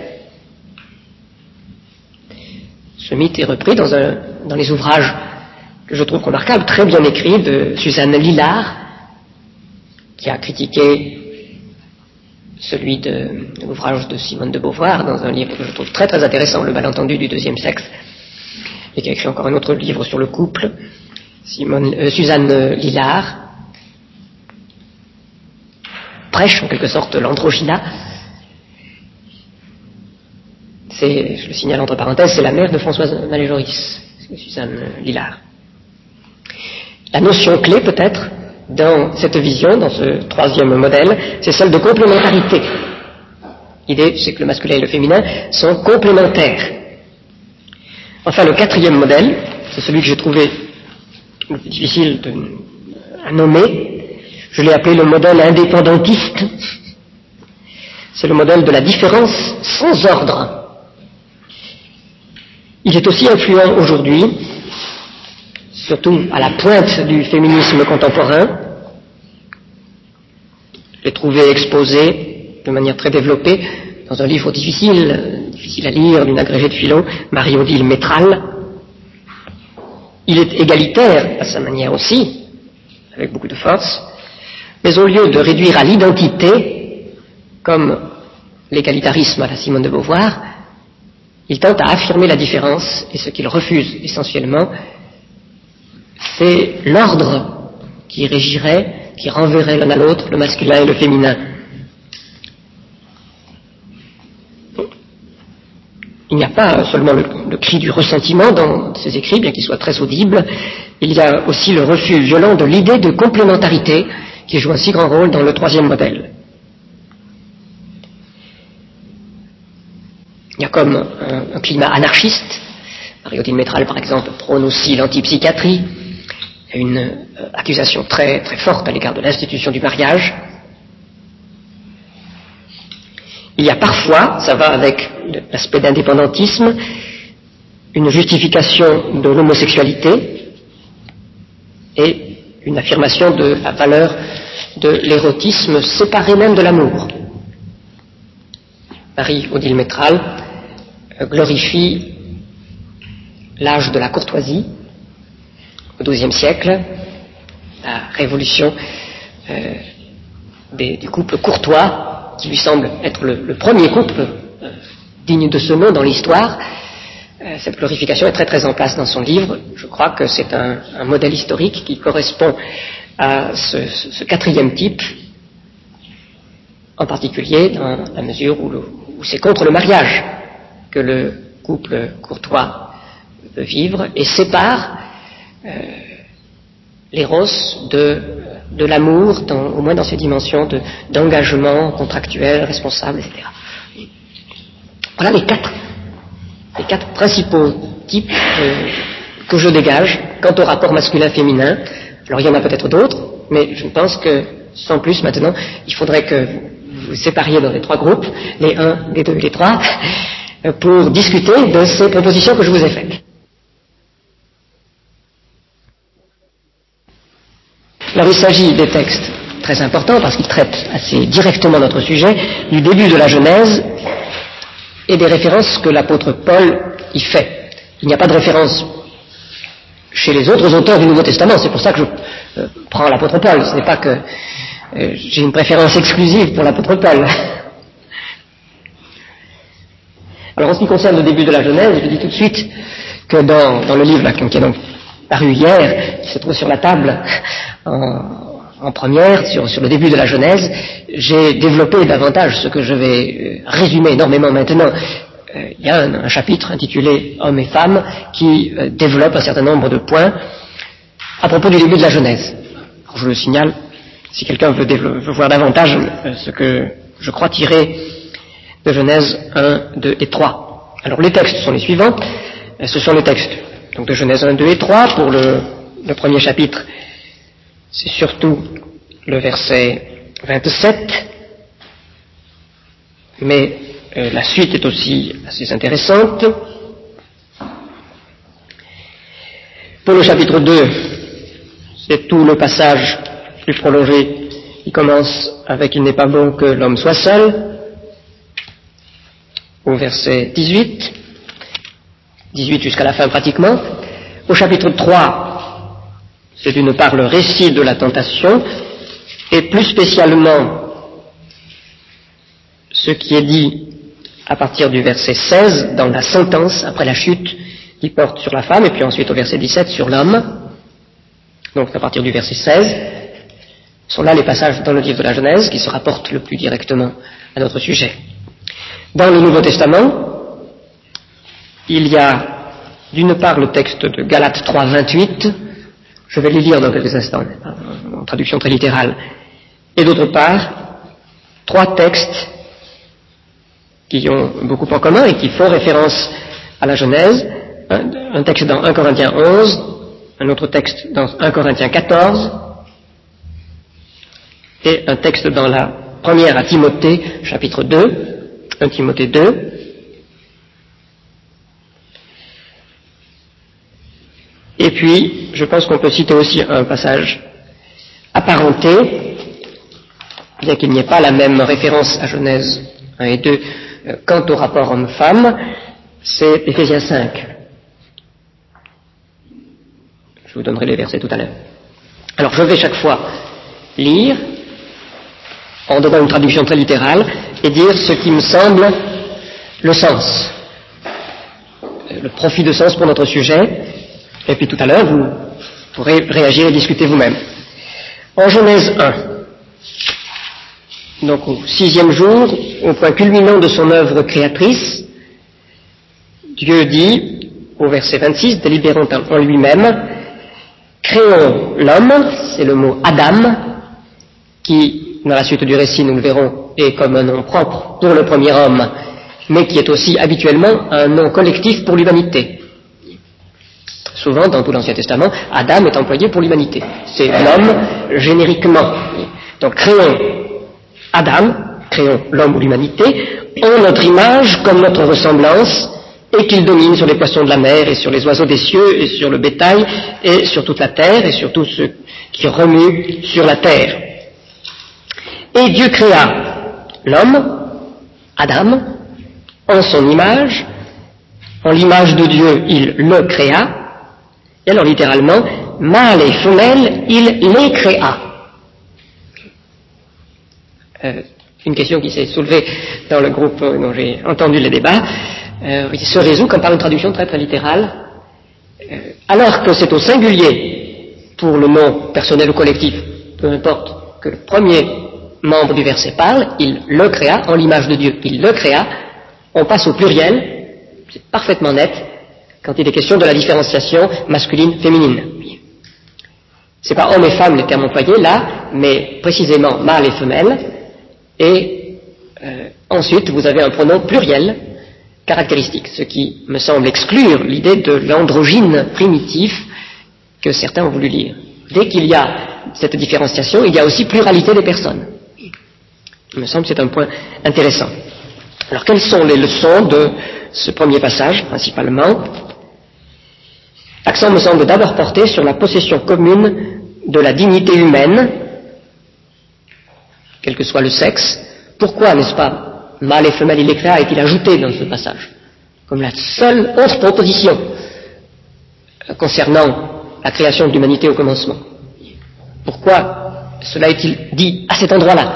Ce mythe est repris dans les ouvrages que je trouve remarquables, très bien écrits, de Suzanne Lillard, qui a critiqué celui de l'ouvrage de Simone de Beauvoir dans un livre que je trouve très très intéressant, Le malentendu du deuxième sexe, et qui a écrit encore un autre livre sur le couple. Suzanne Lillard prêche en quelque sorte l'androgyna. Je le signale entre parenthèses, c'est la mère de Françoise Malé-Joris, Suzanne Lillard. La notion clé peut-être dans cette vision, dans ce troisième modèle, c'est celle de complémentarité. L'idée, c'est que le masculin et le féminin sont complémentaires. Enfin, le quatrième modèle, c'est celui que j'ai trouvé le plus difficile à nommer. Je l'ai appelé le modèle indépendantiste. C'est le modèle de la différence sans ordre. Il est aussi influent aujourd'hui, surtout à la pointe du féminisme contemporain. Je l'ai trouvé exposé de manière très développée dans un livre difficile à lire, d'une agrégée de philo, Marie-Odile Métral. Il est égalitaire à sa manière aussi, avec beaucoup de force, mais au lieu de réduire à l'identité, comme l'égalitarisme à la Simone de Beauvoir, il tente à affirmer la différence, et ce qu'il refuse essentiellement, c'est l'ordre qui régirait, qui renverrait l'un à l'autre le masculin et le féminin. Il n'y a pas seulement le cri du ressentiment dans ces écrits, bien qu'il soit très audible, il y a aussi le refus violent de l'idée de complémentarité qui joue un si grand rôle dans le troisième modèle. Il y a comme un climat anarchiste. Marie-Odile Métral, par exemple, prône aussi l'antipsychiatrie. Il y a une accusation très, très forte à l'égard de l'institution du mariage. Il y a parfois, ça va avec l'aspect d'indépendantisme, une justification de l'homosexualité et une affirmation de la valeur de l'érotisme séparé même de l'amour. Marie-Odile Métral glorifie l'âge de la courtoisie, au XIIe siècle, la révolution du couple courtois, qui lui semble être le premier couple digne de ce nom dans l'histoire. Cette glorification est très très en place dans son livre. Je crois que c'est un modèle historique qui correspond à ce quatrième type, en particulier dans la mesure où c'est contre le mariage que le couple courtois peut vivre et sépare l'éros de l'amour, au moins dans ses dimensions d'engagement contractuel, responsable, etc. Voilà les quatre principaux types que je dégage quant au rapport masculin-féminin. Alors il y en a peut-être d'autres, mais je pense que sans plus maintenant, il faudrait que vous sépariez dans les trois groupes, les 1, les 2 et les 3, pour discuter de ces propositions que je vous ai faites. Alors il s'agit des textes très importants parce qu'ils traitent assez directement notre sujet, du début de la Genèse et des références que l'apôtre Paul y fait. Il n'y a pas de référence chez les autres auteurs du Nouveau Testament, c'est pour ça que je prends l'apôtre Paul, ce n'est pas que j'ai une préférence exclusive pour l'apôtre Paul. Alors en ce qui concerne le début de la Genèse, je dis tout de suite que dans le livre là, qui est donc paru hier, qui se trouve sur la table en première, sur le début de la Genèse, j'ai développé davantage ce que je vais résumer énormément maintenant. Il y a un chapitre intitulé « Hommes et femmes » qui développe un certain nombre de points à propos du début de la Genèse. Alors, je le signale, si quelqu'un veut voir davantage ce que je crois tirer de Genèse 1, 2 et 3. Alors les textes sont les suivants. Ce sont les textes donc de Genèse 1, 2 et 3. Pour le premier chapitre, c'est surtout le verset 27. Mais la suite est aussi assez intéressante. Pour le chapitre 2, c'est tout le passage plus prolongé qui commence avec « Il n'est pas bon que l'homme soit seul », au verset 18 jusqu'à la fin pratiquement. Au chapitre 3, c'est d'une part le récit de la tentation, et plus spécialement ce qui est dit à partir du verset 16 dans la sentence après la chute qui porte sur la femme, et puis ensuite au verset 17 sur l'homme. Donc à partir du verset 16 sont là les passages dans le livre de la Genèse qui se rapportent le plus directement à notre sujet. Dans le Nouveau Testament, il y a d'une part le texte de Galates 3, 28, je vais les lire dans quelques instants, en traduction très littérale, et d'autre part, trois textes qui ont beaucoup en commun et qui font référence à la Genèse, un texte dans 1 Corinthiens 11, un autre texte dans 1 Corinthiens 14, et un texte dans la première à Timothée, chapitre 2, 1 Timothée 2, et puis je pense qu'on peut citer aussi un passage apparenté, bien qu'il n'y ait pas la même référence à Genèse 1 et 2 quant au rapport homme-femme, c'est Éphésiens 5. Je vous donnerai les versets tout à l'heure. Alors je vais chaque fois lire, en donnant une traduction très littérale, et dire ce qui me semble le sens, le profit de sens pour notre sujet, et puis tout à l'heure vous pourrez réagir et discuter vous-même. En Genèse 1, donc au 6e jour, au point culminant de son œuvre créatrice, Dieu dit, au verset 26, délibérant en lui-même, créons l'homme, c'est le mot Adam, qui, dans la suite du récit, nous le verrons, est comme un nom propre pour le premier homme, mais qui est aussi habituellement un nom collectif pour l'humanité. Souvent, dans tout l'Ancien Testament, Adam est employé pour l'humanité. C'est l'homme génériquement. Donc, créons Adam, créons l'homme ou l'humanité, en notre image, comme notre ressemblance, et qu'il domine sur les poissons de la mer, et sur les oiseaux des cieux, et sur le bétail, et sur toute la terre, et sur tout ce qui remue sur la terre. Et Dieu créa l'homme, Adam, en son image, En l'image de Dieu, il le créa. Et alors littéralement, mâle et femelle, il les créa. Une question qui s'est soulevée dans le groupe dont j'ai entendu les débats, se résout comme par une traduction très très littérale. Alors que c'est au singulier, pour le nom personnel ou collectif, peu importe, que le premier membre du verset parle, il le créa, en l'image de Dieu, il le créa, on passe au pluriel, c'est parfaitement net, quand il est question de la différenciation masculine-féminine. C'est pas homme et femme les termes employés là, mais précisément mâle et femelle, et ensuite vous avez un pronom pluriel caractéristique, ce qui me semble exclure l'idée de l'androgyne primitif que certains ont voulu lire. Dès qu'il y a cette différenciation, il y a aussi pluralité des personnes. Il me semble que c'est un point intéressant. Alors quelles sont les leçons de ce premier passage, principalement? L'accent me semble d'abord porté sur la possession commune de la dignité humaine, quel que soit le sexe. Pourquoi, n'est-ce pas, mâle et femelle il les créa est-il ajouté dans ce passage comme la seule autre proposition concernant la création de l'humanité au commencement? Pourquoi cela est-il dit à cet endroit-là?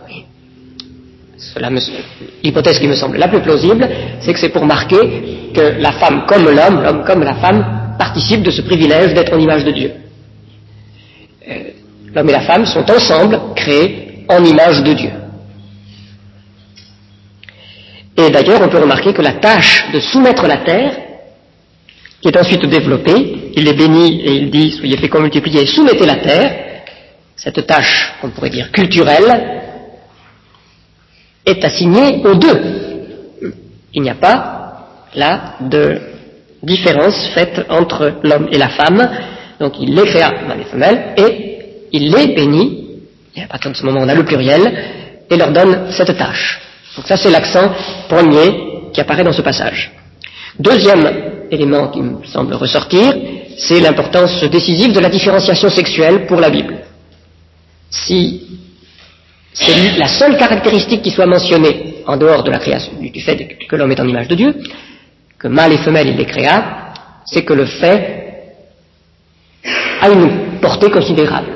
L'hypothèse qui me semble la plus plausible, c'est que c'est pour marquer que la femme comme l'homme, l'homme comme la femme, participent de ce privilège d'être en image de Dieu. L'homme et la femme sont ensemble créés en image de Dieu. Et d'ailleurs, on peut remarquer que la tâche de soumettre la terre, qui est ensuite développée, il les bénit et il dit, soyez féconds, multipliez, soumettez la terre, cette tâche, on pourrait dire culturelle, est assignée aux deux. Il n'y a pas, là, de différence faite entre l'homme et la femme, donc il les créa, mâle et femelle, et il les bénit, et à partir de ce moment on a le pluriel, et leur donne cette tâche. Donc ça c'est l'accent premier qui apparaît dans ce passage. Deuxième élément qui me semble ressortir, c'est l'importance décisive de la différenciation sexuelle pour la Bible. Si c'est la seule caractéristique qui soit mentionnée en dehors de la création, du fait que l'homme est en image de Dieu, que mâle et femelle il les créa, c'est que le fait a une portée considérable.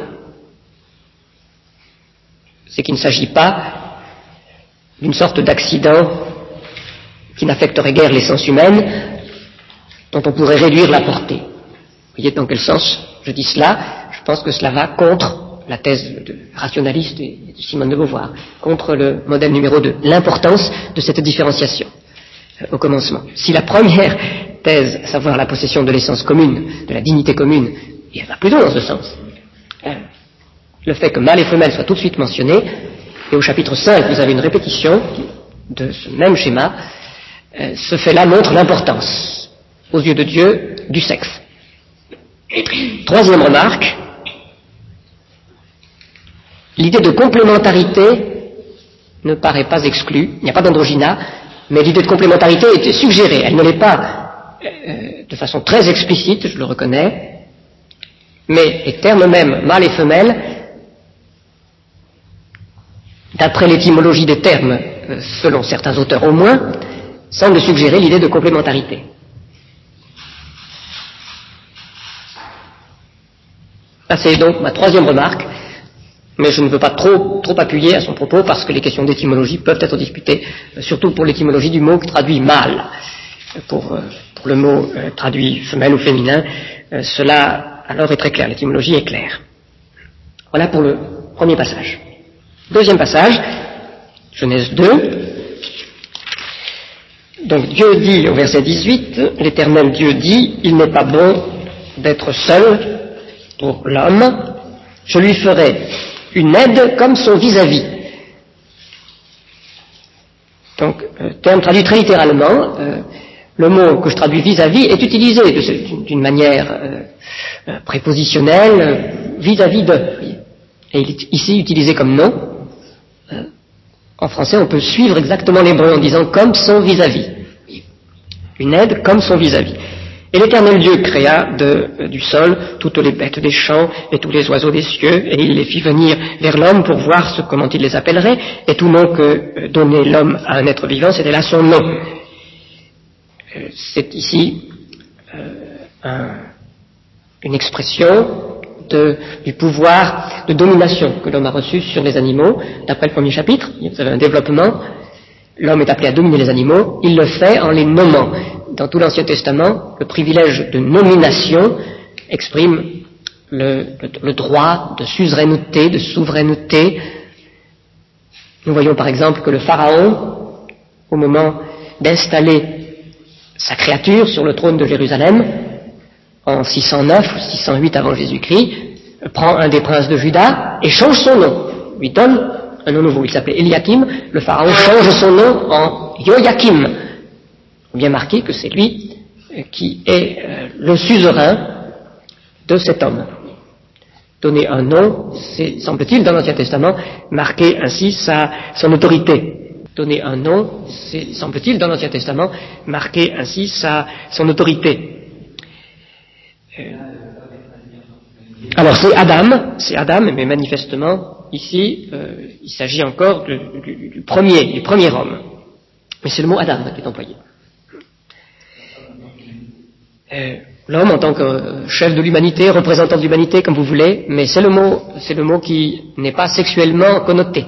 C'est qu'il ne s'agit pas d'une sorte d'accident qui n'affecterait guère l'essence humaine, dont on pourrait réduire la portée. Vous voyez dans quel sens je dis cela? Je pense que cela va contre la thèse rationaliste de Simone de Beauvoir, contre le modèle numéro 2, l'importance de cette différenciation au commencement. Si la première thèse, à savoir la possession de l'essence commune, de la dignité commune, il va plutôt dans ce sens. Le fait que mâle et femelle soient tout de suite mentionnés, et au chapitre 5, vous avez une répétition de ce même schéma, ce fait-là montre l'importance, aux yeux de Dieu, du sexe. Troisième remarque, l'idée de complémentarité ne paraît pas exclue, il n'y a pas d'androgyna, mais l'idée de complémentarité est suggérée, elle ne l'est pas de façon très explicite, je le reconnais, mais les termes mêmes, mâle et femelle, d'après l'étymologie des termes, selon certains auteurs au moins, semblent suggérer l'idée de complémentarité. Ça, c'est donc ma troisième remarque, mais je ne veux pas trop appuyer à son propos parce que les questions d'étymologie peuvent être discutées, surtout pour l'étymologie du mot qui traduit mâle. Pour le mot traduit femelle ou féminin, cela alors est très clair, l'étymologie est claire. Voilà pour le premier passage. Deuxième passage, Genèse 2. Donc Dieu dit au verset 18, l'Éternel Dieu dit, il n'est pas bon d'être seul pour l'homme, je lui ferai une aide comme son vis-à-vis. Donc, terme traduit très littéralement, le mot que je traduis vis-à-vis est utilisé d'une manière prépositionnelle, vis-à-vis de. Et il est ici utilisé comme nom. En français, on peut suivre exactement l'hébreu en disant comme son vis-à-vis. Une aide comme son vis-à-vis. Et l'Éternel Dieu créa du sol toutes les bêtes des champs et tous les oiseaux des cieux, et il les fit venir vers l'homme pour voir comment il les appellerait, et tout nom que donnait l'homme à un être vivant, c'était là son nom. C'est ici une expression du pouvoir de domination que l'homme a reçu sur les animaux. D'après le premier chapitre, vous avez un développement. L'homme est appelé à dominer les animaux. Il le fait en les nommant. Dans tout l'Ancien Testament, le privilège de nomination exprime le droit de suzeraineté, de souveraineté. Nous voyons par exemple que le Pharaon, au moment d'installer sa créature sur le trône de Jérusalem, en 609 ou 608 avant Jésus-Christ, prend un des princes de Juda et change son nom, lui donne un nom nouveau. Il s'appelait Eliakim, le Pharaon change son nom en Joachim. On vient marquer que c'est lui qui est le suzerain de cet homme. Donner un nom, c'est, semble-t-il, dans l'Ancien Testament, marquer ainsi son autorité. Donner un nom, c'est, semble-t-il, dans l'Ancien Testament, marquer ainsi son autorité. Alors c'est Adam, mais manifestement, ici, il s'agit encore du premier homme. Mais c'est le mot Adam qui est employé. L'homme en tant que chef de l'humanité, représentant de l'humanité, comme vous voulez, mais c'est le mot qui n'est pas sexuellement connoté,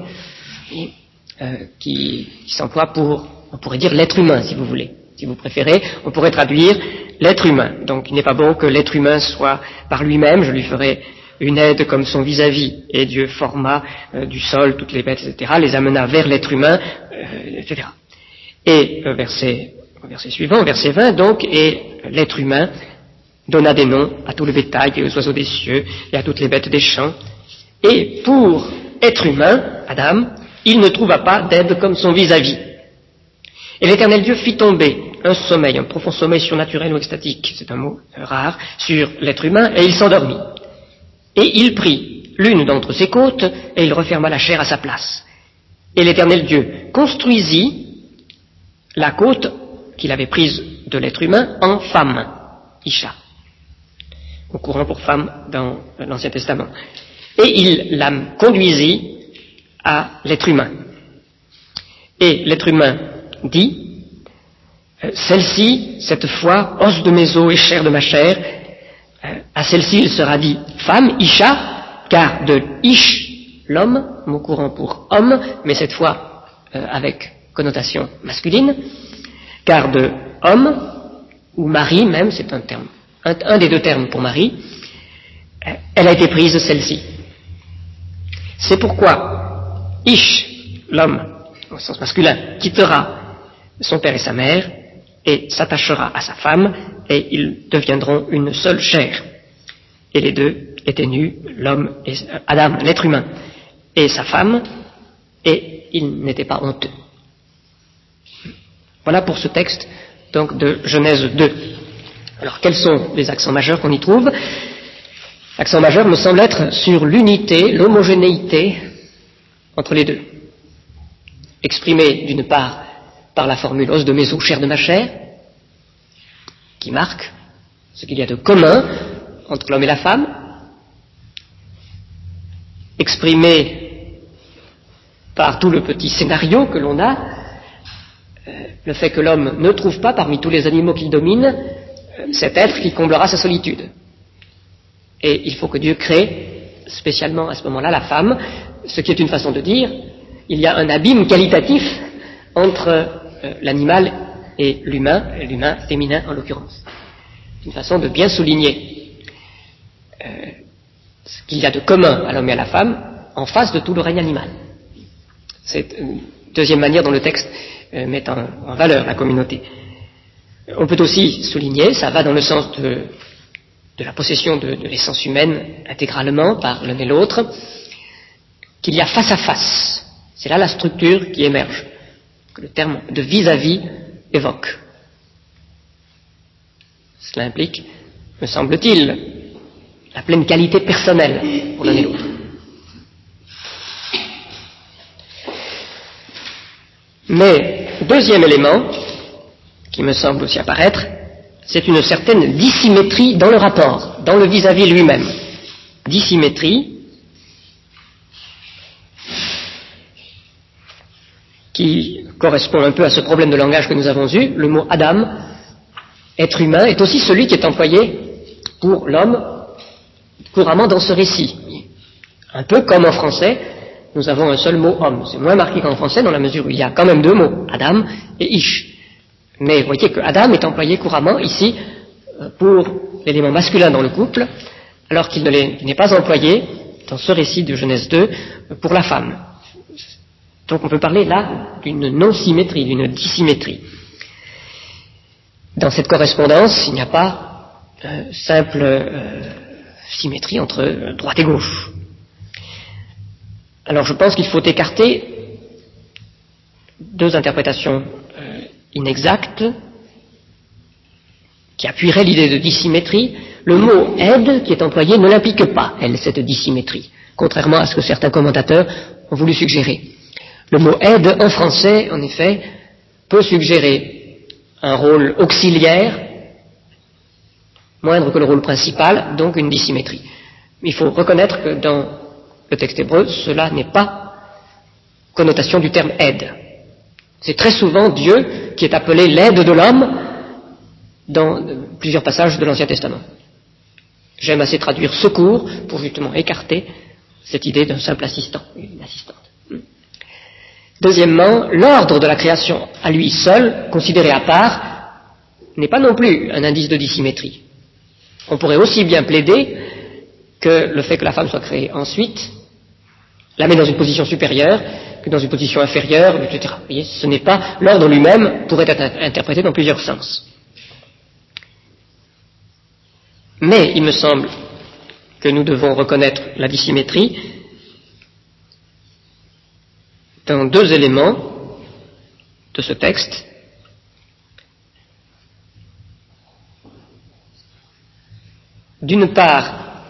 qui s'emploie pour, on pourrait dire l'être humain, si vous voulez. Si vous préférez, on pourrait traduire l'être humain. Donc il n'est pas bon que l'être humain soit par lui-même, je lui ferai une aide comme son vis-à-vis, et Dieu forma du sol toutes les bêtes, etc., les amena vers l'être humain, etc. Et verset suivant, verset 20, donc, et l'être humain donna des noms à tout le bétail et aux oiseaux des cieux et à toutes les bêtes des champs. Et pour être humain, Adam, il ne trouva pas d'aide comme son vis-à-vis. Et l'Éternel Dieu fit tomber un sommeil, un profond sommeil surnaturel ou extatique, c'est un mot rare, sur l'être humain, et il s'endormit. Et il prit l'une d'entre ses côtes, et il referma la chair à sa place. Et l'Éternel Dieu construisit la côte qu'il avait prise de l'être humain en femme, Isha, au courant pour femme dans l'Ancien Testament. Et il la conduisit à l'être humain. Et l'être humain dit, celle-ci, cette fois, os de mes os et chair de ma chair, à celle-ci il sera dit femme, Isha, car de Ish, l'homme, mot courant pour homme, mais cette fois avec connotation masculine, car de homme, ou mari même, c'est un terme, un des deux termes pour mari, elle a été prise celle-ci. C'est pourquoi Ish, l'homme, au sens masculin, quittera son père et sa mère, et s'attachera à sa femme, et ils deviendront une seule chair. Et les deux étaient nus, l'homme et Adam, l'être humain, et sa femme, et ils n'étaient pas honteux. Voilà pour ce texte, donc, de Genèse 2. Alors, quels sont les accents majeurs qu'on y trouve? L'accent majeur me semble être sur l'unité, l'homogénéité entre les deux. Exprimé, d'une part, par la formule os de mes os, chair de ma chair, qui marque ce qu'il y a de commun entre l'homme et la femme, exprimé par tout le petit scénario que l'on a, le fait que l'homme ne trouve pas parmi tous les animaux qu'il domine cet être qui comblera sa solitude. Et il faut que Dieu crée spécialement à ce moment-là la femme, ce qui est une façon de dire, il y a un abîme qualitatif entre l'animal et l'humain féminin en l'occurrence. C'est une façon de bien souligner ce qu'il y a de commun à l'homme et à la femme en face de tout le règne animal. C'est une deuxième manière dont le texte met en valeur la communauté. On peut aussi souligner, ça va dans le sens de la possession de l'essence humaine intégralement par l'un et l'autre, qu'il y a face à face. C'est là la structure qui émerge, que le terme de vis-à-vis évoque. Cela implique, me semble-t-il, la pleine qualité personnelle pour l'un et l'autre. Mais, deuxième élément, qui me semble aussi apparaître, c'est une certaine dissymétrie dans le rapport, dans le vis-à-vis lui-même. Dissymétrie qui correspond un peu à ce problème de langage que nous avons eu. Le mot Adam être humain est aussi celui qui est employé pour l'homme couramment dans ce récit. Un peu comme en français, nous avons un seul mot homme. C'est moins marqué qu'en français dans la mesure où il y a quand même deux mots, Adam et Ish. Mais vous voyez que Adam est employé couramment ici pour l'élément masculin dans le couple, alors qu'il n'est pas employé dans ce récit de Genèse 2 pour la femme. Donc on peut parler là d'une non-symétrie, d'une dissymétrie. Dans cette correspondance, il n'y a pas simple symétrie entre droite et gauche. Alors je pense qu'il faut écarter deux interprétations inexactes qui appuieraient l'idée de dissymétrie. Le mot « aide » qui est employé ne l'implique pas, cette dissymétrie, contrairement à ce que certains commentateurs ont voulu suggérer. Le mot « aide » en français, en effet, peut suggérer un rôle auxiliaire, moindre que le rôle principal, donc une dissymétrie. Il faut reconnaître que dans le texte hébreu, cela n'est pas connotation du terme « aide ». C'est très souvent Dieu qui est appelé l'aide de l'homme dans plusieurs passages de l'Ancien Testament. J'aime assez traduire secours pour justement écarter cette idée d'un simple assistant, une assistante. Deuxièmement, l'ordre de la création à lui seul, considéré à part, n'est pas non plus un indice de dissymétrie. On pourrait aussi bien plaider que le fait que la femme soit créée ensuite la met dans une position supérieure que dans une position inférieure, etc. Vous voyez, ce n'est pas, l'ordre lui-même pourrait être interprété dans plusieurs sens. Mais il me semble que nous devons reconnaître la dissymétrie dans deux éléments de ce texte. D'une part,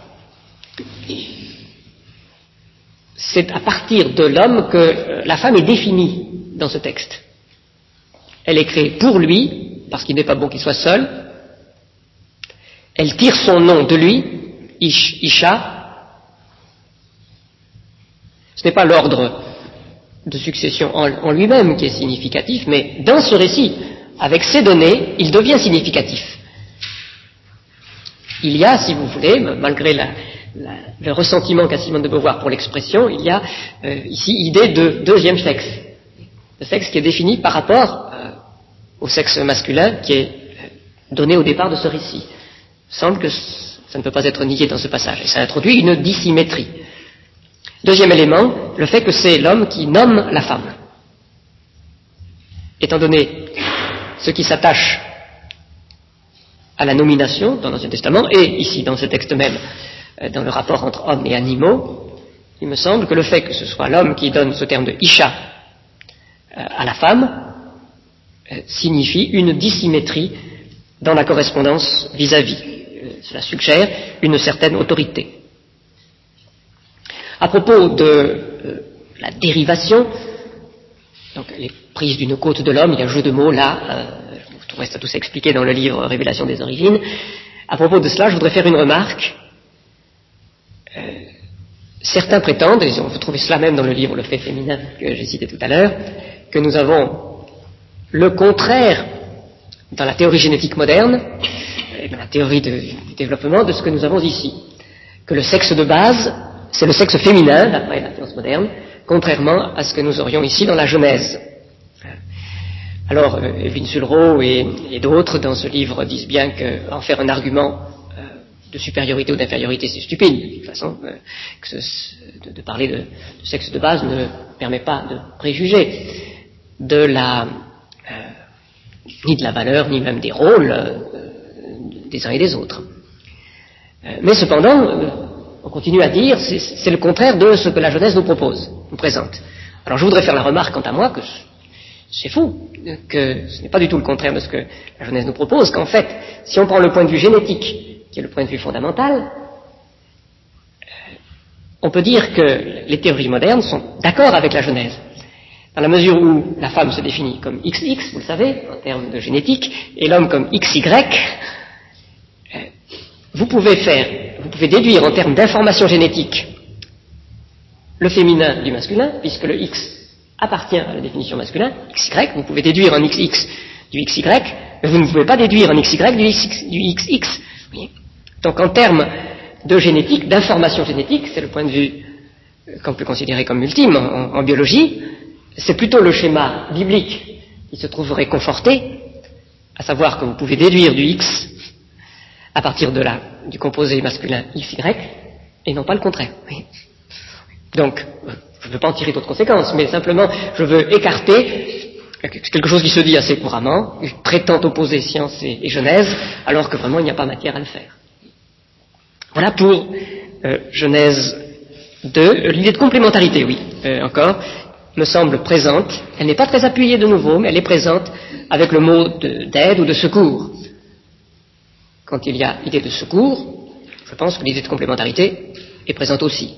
c'est à partir de l'homme que la femme est définie dans ce texte. Elle est créée pour lui, parce qu'il n'est pas bon qu'il soit seul. Elle tire son nom de lui, Isha. Ce n'est pas l'ordre de succession en lui-même qui est significatif, mais dans ce récit, avec ces données, il devient significatif. Il y a, si vous voulez, malgré le ressentiment qu'a Simone de Beauvoir pour l'expression, il y a ici idée de deuxième sexe. Le sexe qui est défini par rapport au sexe masculin qui est donné au départ de ce récit. Il semble que ça ne peut pas être nié dans ce passage, et ça introduit une dissymétrie. Deuxième élément, le fait que c'est l'homme qui nomme la femme. Étant donné ce qui s'attache à la nomination dans l'Ancien Testament, et ici dans ce texte même, dans le rapport entre hommes et animaux, il me semble que le fait que ce soit l'homme qui donne ce terme de Isha à la femme signifie une dissymétrie dans la correspondance vis-à-vis. Cela suggère une certaine autorité. À propos de la dérivation, donc les prises d'une côte de l'homme, il y a un jeu de mots là, tout reste à tout s'expliquer dans le livre Révélation des origines. À propos de cela, je voudrais faire une remarque. Certains prétendent, et on peut trouver cela même dans le livre Le fait féminin que j'ai cité tout à l'heure, que nous avons le contraire dans la théorie génétique moderne, et dans la théorie du développement, de ce que nous avons ici. Que le sexe de base, c'est le sexe féminin, d'après la science moderne, contrairement à ce que nous aurions ici dans la Genèse. Alors, Evelyne Sulro et d'autres dans ce livre disent bien qu'en faire un argument de supériorité ou d'infériorité, c'est stupide. De toute façon, de parler de sexe de base ne permet pas de préjuger ni de la valeur, ni même des rôles des uns et des autres. Mais cependant, on continue à dire, c'est le contraire de ce que la Genèse nous présente. Alors je voudrais faire la remarque, quant à moi, que c'est fou, que ce n'est pas du tout le contraire de ce que la Genèse nous propose, qu'en fait, si on prend le point de vue génétique, qui est le point de vue fondamental, on peut dire que les théories modernes sont d'accord avec la Genèse, dans la mesure où la femme se définit comme XX, vous le savez, en termes de génétique, et l'homme comme XY. Vous pouvez déduire en termes d'information génétique le féminin du masculin, puisque le X appartient à la définition masculin, XY, vous pouvez déduire un XX du XY vous ne pouvez pas déduire un XY du XX. Oui. Donc en termes de génétique, d'information génétique, c'est le point de vue qu'on peut considérer comme ultime en biologie, c'est plutôt le schéma biblique qui se trouverait conforté, à savoir que vous pouvez déduire du X à partir du composé masculin XY, et non pas le contraire. Oui. Donc, je ne veux pas en tirer d'autres conséquences, mais simplement, je veux écarter quelque chose qui se dit assez couramment, prétend opposer science et Genèse, alors que vraiment il n'y a pas matière à le faire. Voilà pour Genèse 2. L'idée de complémentarité, oui, encore, me semble présente. Elle n'est pas très appuyée de nouveau, mais elle est présente avec le mot d'aide ou de secours. Quand il y a idée de secours, je pense que l'idée de complémentarité est présente aussi.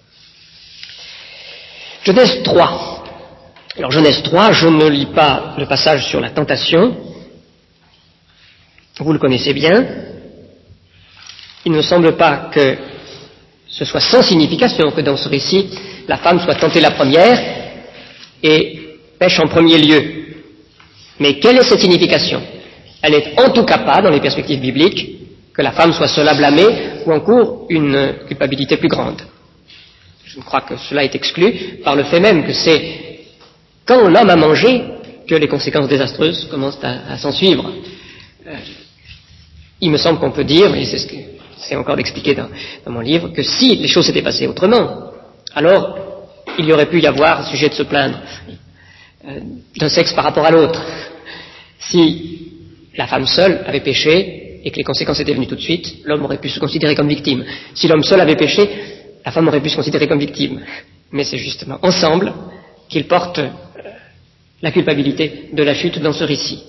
Genèse 3. Alors Genèse 3, je ne lis pas le passage sur la tentation. Vous le connaissez bien. Il ne me semble pas que ce soit sans signification que dans ce récit, la femme soit tentée la première et pêche en premier lieu. Mais quelle est cette signification? Elle n'est en tout cas pas, dans les perspectives bibliques, que la femme soit seule à blâmer ou encourt une culpabilité plus grande. Je crois que cela est exclu par le fait même que c'est quand l'homme a mangé que les conséquences désastreuses commencent à s'en suivre. Il me semble qu'on peut dire, et c'est ce que c'est encore d'expliquer dans mon livre, que si les choses s'étaient passées autrement, alors il y aurait pu y avoir sujet de se plaindre d'un sexe par rapport à l'autre. Si la femme seule avait péché et que les conséquences étaient venues tout de suite, l'homme aurait pu se considérer comme victime. Si l'homme seul avait péché, la femme aurait pu se considérer comme victime. Mais c'est justement ensemble qu'ils portent la culpabilité de la chute dans ce récit.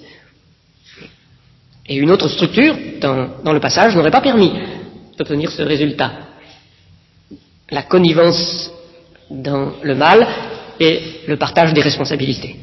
Et une autre structure dans le passage n'aurait pas permis d'obtenir ce résultat. La connivence dans le mal et le partage des responsabilités.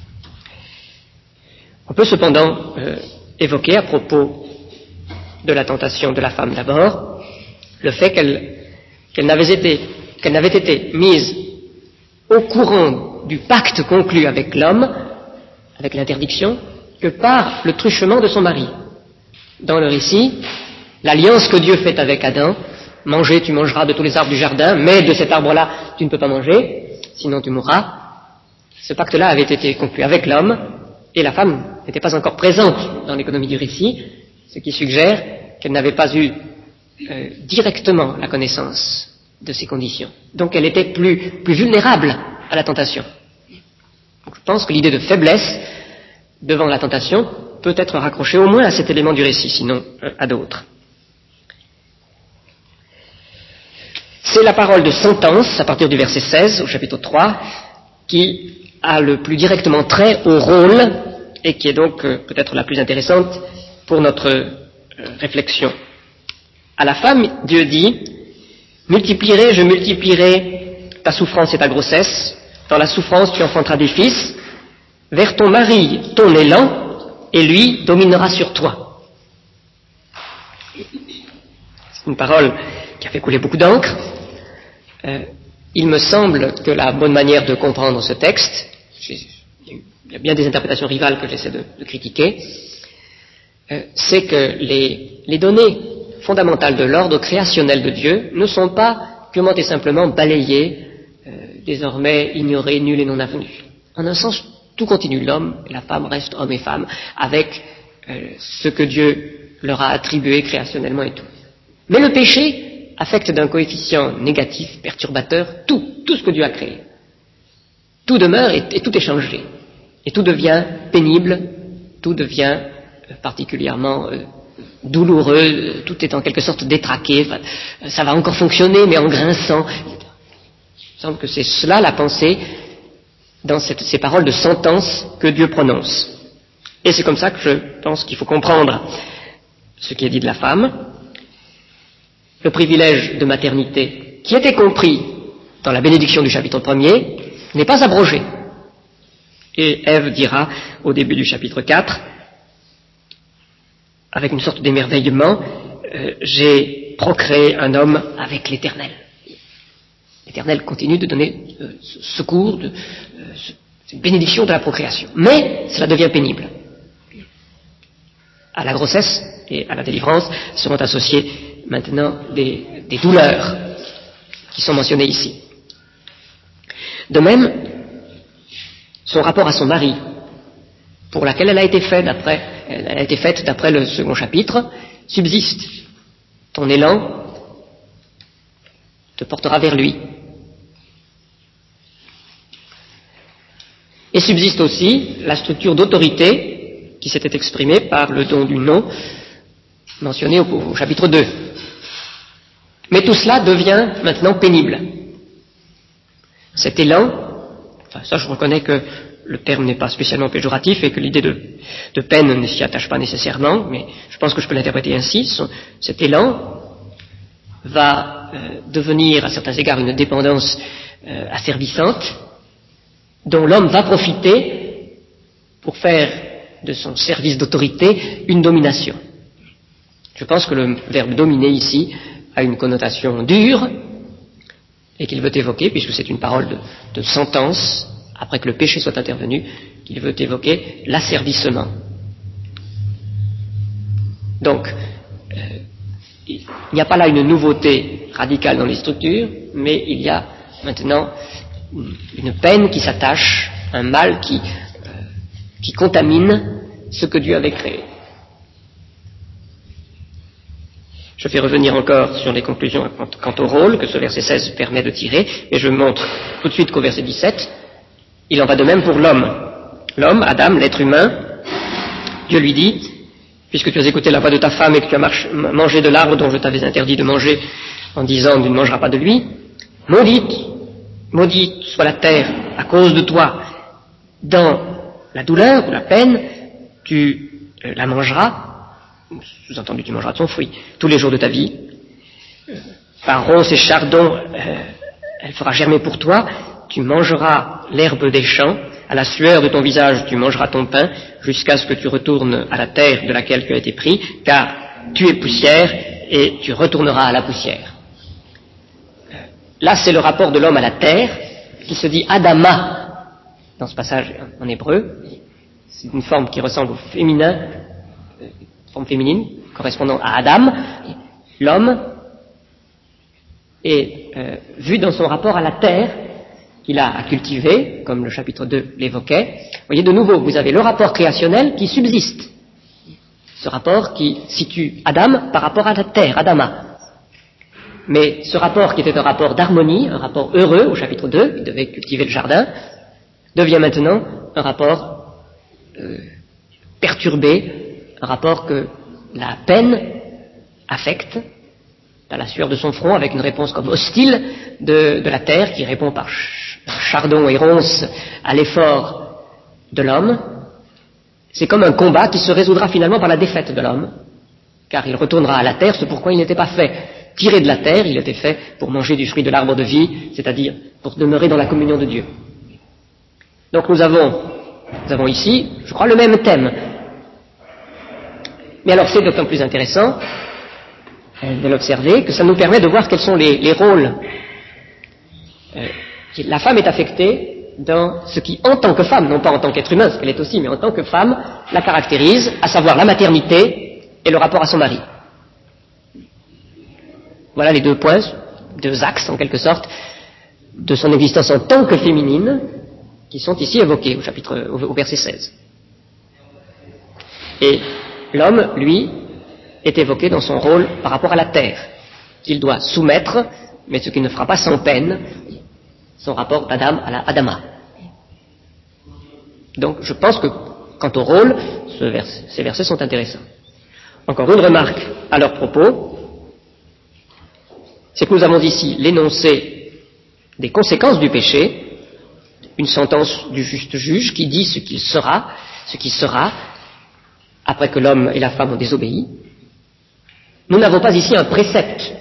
On peut cependant évoquer à propos de la tentation de la femme d'abord, le fait qu'elle n'avait été mise au courant du pacte conclu avec l'homme, avec l'interdiction, que par le truchement de son mari. Dans le récit, l'alliance que Dieu fait avec Adam, manger, tu mangeras de tous les arbres du jardin, mais de cet arbre-là, tu ne peux pas manger, sinon tu mourras. Ce pacte-là avait été conclu avec l'homme, et la femme n'était pas encore présente dans l'économie du récit, ce qui suggère qu'elle n'avait pas eu directement la connaissance de ces conditions. Donc elle était plus vulnérable à la tentation. Donc je pense que l'idée de faiblesse devant la tentation peut être raccrochée au moins à cet élément du récit, sinon à d'autres. C'est la parole de sentence, à partir du verset 16 au chapitre 3, qui a le plus directement trait au rôle et qui est donc peut-être la plus intéressante pour notre réflexion. À la femme, Dieu dit « Multiplierai, je multiplierai ta souffrance et ta grossesse. Dans la souffrance, tu enfanteras des fils. Vers ton mari, ton élan, et lui dominera sur toi. » C'est une parole qui a fait couler beaucoup d'encre. Il me semble que la bonne manière de comprendre ce texte, il y a bien des interprétations rivales que j'essaie de critiquer, c'est que les données fondamentales de l'ordre créationnel de Dieu ne sont pas purement et simplement balayées, désormais ignorées, nulles et non avenues. En un sens, tout continue. L'homme et la femme restent homme et femme avec ce que Dieu leur a attribué créationnellement et tout. Mais le péché affecte d'un coefficient négatif, perturbateur, tout ce que Dieu a créé. Tout demeure et tout est changé. Et tout devient pénible, tout devient particulièrement douloureux, tout est en quelque sorte détraqué, ça va encore fonctionner mais en grinçant. Il me semble que c'est cela la pensée dans ces paroles de sentence que Dieu prononce. Et c'est comme ça que je pense qu'il faut comprendre ce qui est dit de la femme. Le privilège de maternité, qui était compris dans la bénédiction du chapitre 1er, n'est pas abrogé. Et Ève dira au début du chapitre 4, avec une sorte d'émerveillement, j'ai procréé un homme avec l'Éternel. L'Éternel continue de donner secours, cette bénédiction de la procréation. Mais cela devient pénible. à la grossesse et à la délivrance seront associées maintenant des douleurs qui sont mentionnées ici. De même, son rapport à son mari, pour laquelle elle a été faite d'après le second chapitre, subsiste. Ton élan te portera vers lui. Et subsiste aussi la structure d'autorité qui s'était exprimée par le don du nom mentionné au chapitre 2. Mais tout cela devient maintenant pénible. Cet élan, ça je reconnais que le terme n'est pas spécialement péjoratif et que l'idée de peine ne s'y attache pas nécessairement, mais je pense que je peux l'interpréter ainsi. Cet élan va devenir à certains égards une dépendance asservissante dont l'homme va profiter pour faire de son service d'autorité une domination. Je pense que le verbe dominer ici a une connotation dure et qu'il veut évoquer, puisque c'est une parole de sentence, après que le péché soit intervenu, qu'il veut évoquer l'asservissement. Donc, il n'y a pas là une nouveauté radicale dans les structures, mais il y a maintenant une peine qui s'attache, un mal qui contamine ce que Dieu avait créé. Je fais revenir encore sur les conclusions quant au rôle que ce verset 16 permet de tirer, et je montre tout de suite qu'au verset 17, il en va de même pour l'homme. L'homme, Adam, l'être humain, Dieu lui dit, puisque tu as écouté la voix de ta femme et que tu as mangé de l'arbre dont je t'avais interdit de manger en disant, tu ne mangeras pas de lui, maudite soit la terre à cause de toi. Dans la douleur ou la peine, tu la mangeras, sous-entendu tu mangeras de son fruit, tous les jours de ta vie. Par ronces et chardons, elle fera germer pour toi, tu mangeras l'herbe des champs, à la sueur de ton visage tu mangeras ton pain, jusqu'à ce que tu retournes à la terre de laquelle tu as été pris, car tu es poussière et tu retourneras à la poussière. Là, c'est le rapport de l'homme à la terre, qui se dit Adama, dans ce passage en hébreu. C'est une forme qui ressemble au féminin, forme féminine, correspondant à Adam. L'homme est vu dans son rapport à la terre, qu'il a à cultiver, comme le chapitre 2 l'évoquait. Vous voyez, de nouveau, vous avez le rapport créationnel qui subsiste. Ce rapport qui situe Adam par rapport à la terre, Adama. Mais ce rapport qui était un rapport d'harmonie, un rapport heureux au chapitre 2, il devait cultiver le jardin, devient maintenant un rapport perturbé, un rapport que la peine affecte, à la sueur de son front, avec une réponse comme hostile de la terre, qui répond par chardon et ronces à l'effort de l'homme. C'est comme un combat qui se résoudra finalement par la défaite de l'homme, car il retournera à la terre, ce pourquoi il n'était pas fait. Tiré de la terre, il était fait pour manger du fruit de l'arbre de vie, c'est-à-dire pour demeurer dans la communion de Dieu. Donc nous avons ici, je crois, le même thème. Mais alors c'est d'autant plus intéressant de l'observer que ça nous permet de voir quels sont les rôles. La femme est affectée dans ce qui, en tant que femme, non pas en tant qu'être humain, ce qu'elle est aussi, mais en tant que femme, la caractérise, à savoir la maternité et le rapport à son mari. Voilà les deux points, deux axes en quelque sorte, de son existence en tant que féminine, qui sont ici évoqués au verset 16. Et l'homme, lui, est évoqué dans son rôle par rapport à la terre, qu'il doit soumettre, mais ce qu'il ne fera pas sans peine, son rapport d'Adam à la Adama. Donc je pense que, quant au rôle, ces versets sont intéressants. Encore une remarque à leur propos, c'est que nous avons ici l'énoncé des conséquences du péché, une sentence du juste juge qui dit ce qui sera, après que l'homme et la femme ont désobéi. Nous n'avons pas ici un précepte.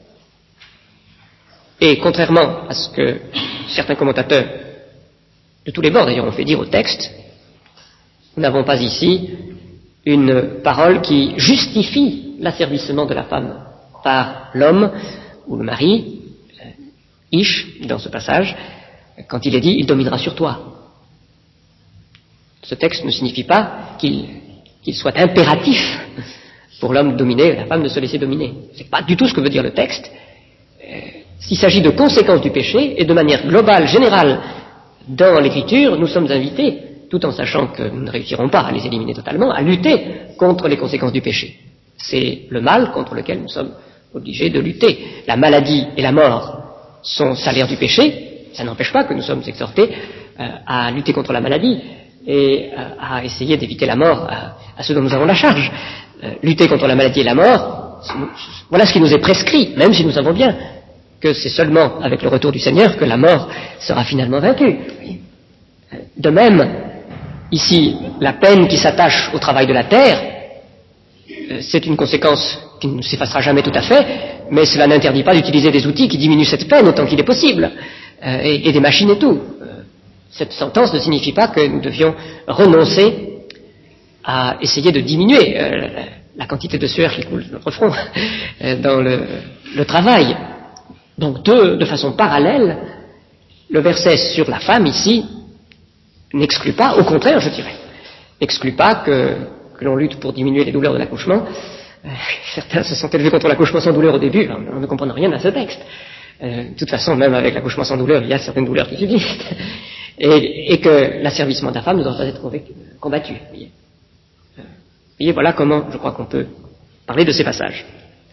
Et contrairement à ce que certains commentateurs, de tous les bords d'ailleurs, ont fait dire au texte, nous n'avons pas ici une parole qui justifie l'asservissement de la femme par l'homme ou le mari, Ish, dans ce passage, quand il est dit « il dominera sur toi ». Ce texte ne signifie pas qu'il qu'il soit impératif pour l'homme de dominer, la femme de se laisser dominer. C'est pas du tout ce que veut dire le texte. S'il s'agit de conséquences du péché, et de manière globale, générale, dans l'Écriture, nous sommes invités, tout en sachant que nous ne réussirons pas à les éliminer totalement, à lutter contre les conséquences du péché. C'est le mal contre lequel nous sommes obligés de lutter. La maladie et la mort sont salaires du péché, ça n'empêche pas que nous sommes exhortés à lutter contre la maladie et à essayer d'éviter la mort à ceux dont nous avons la charge. Lutter contre la maladie et la mort, voilà ce qui nous est prescrit, même si nous savons bien que c'est seulement avec le retour du Seigneur que la mort sera finalement vaincue. De même, ici, la peine qui s'attache au travail de la terre, c'est une conséquence qui ne s'effacera jamais tout à fait, mais cela n'interdit pas d'utiliser des outils qui diminuent cette peine autant qu'il est possible, et des machines et tout. Cette sentence ne signifie pas que nous devions renoncer à essayer de diminuer la quantité de sueur qui coule de notre front dans le travail. Donc de façon parallèle, le verset sur la femme ici n'exclut pas, au contraire je dirais, n'exclut pas que l'on lutte pour diminuer les douleurs de l'accouchement. Certains se sont élevés contre l'accouchement sans douleur au début, on ne comprend rien à ce texte. De toute façon, même avec l'accouchement sans douleur, il y a certaines douleurs qui subsistent. Et que l'asservissement de la femme ne doit pas être combattu. Voyez, voilà comment je crois qu'on peut parler de ces passages.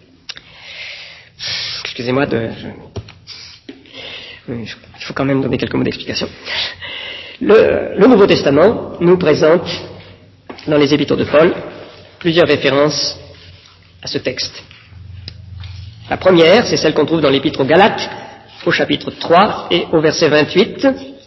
Excusez-moi il faut quand même donner quelques mots d'explication. Le Nouveau Testament nous présente, dans les épîtres de Paul, plusieurs références à ce texte. La première, c'est celle qu'on trouve dans l'épître aux Galates, au chapitre 3 et au verset 28.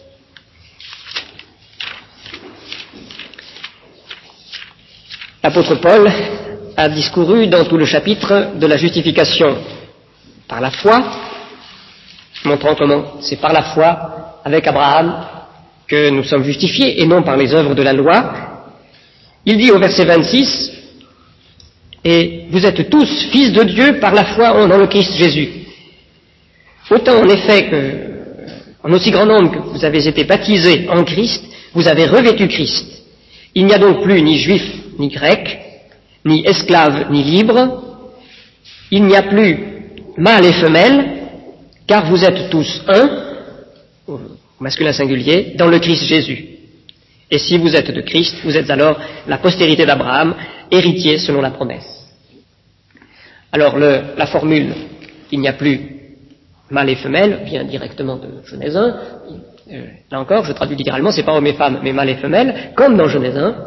L'apôtre Paul a discouru dans tout le chapitre de la justification par la foi, montrant comment c'est par la foi, avec Abraham, que nous sommes justifiés, et non par les œuvres de la loi. Il dit au verset 26, « Et vous êtes tous fils de Dieu par la foi dans le Christ Jésus. Autant en effet que, en aussi grand nombre que vous avez été baptisés en Christ, vous avez revêtu Christ. Il n'y a donc plus ni juif, ni grec, ni esclave, ni libre. Il n'y a plus mâle et femelle, car vous êtes tous un, au masculin singulier, dans le Christ Jésus. Et si vous êtes de Christ, vous êtes alors la postérité d'Abraham, héritier selon la promesse. » Alors la formule « il n'y a plus mâle et femelle » vient directement de Genèse 1. Là encore, je traduis littéralement, c'est pas homme et femme, mais mâle et femelle, comme dans Genèse 1.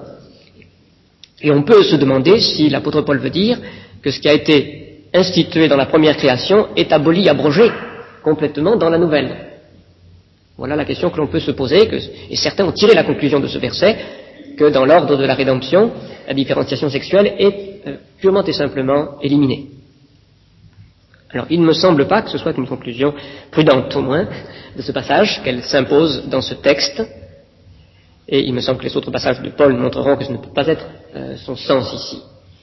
Et on peut se demander si l'apôtre Paul veut dire que ce qui a été institué dans la première création est aboli, abrogé complètement dans la nouvelle. Voilà la question que l'on peut se poser, et certains ont tiré la conclusion de ce verset, que dans l'ordre de la rédemption, la différenciation sexuelle est purement et simplement éliminée. Alors, il ne me semble pas que ce soit une conclusion prudente, au moins, de ce passage, qu'elle s'impose dans ce texte, et il me semble que les autres passages de Paul montreront que ce ne peut pas être son sens ici.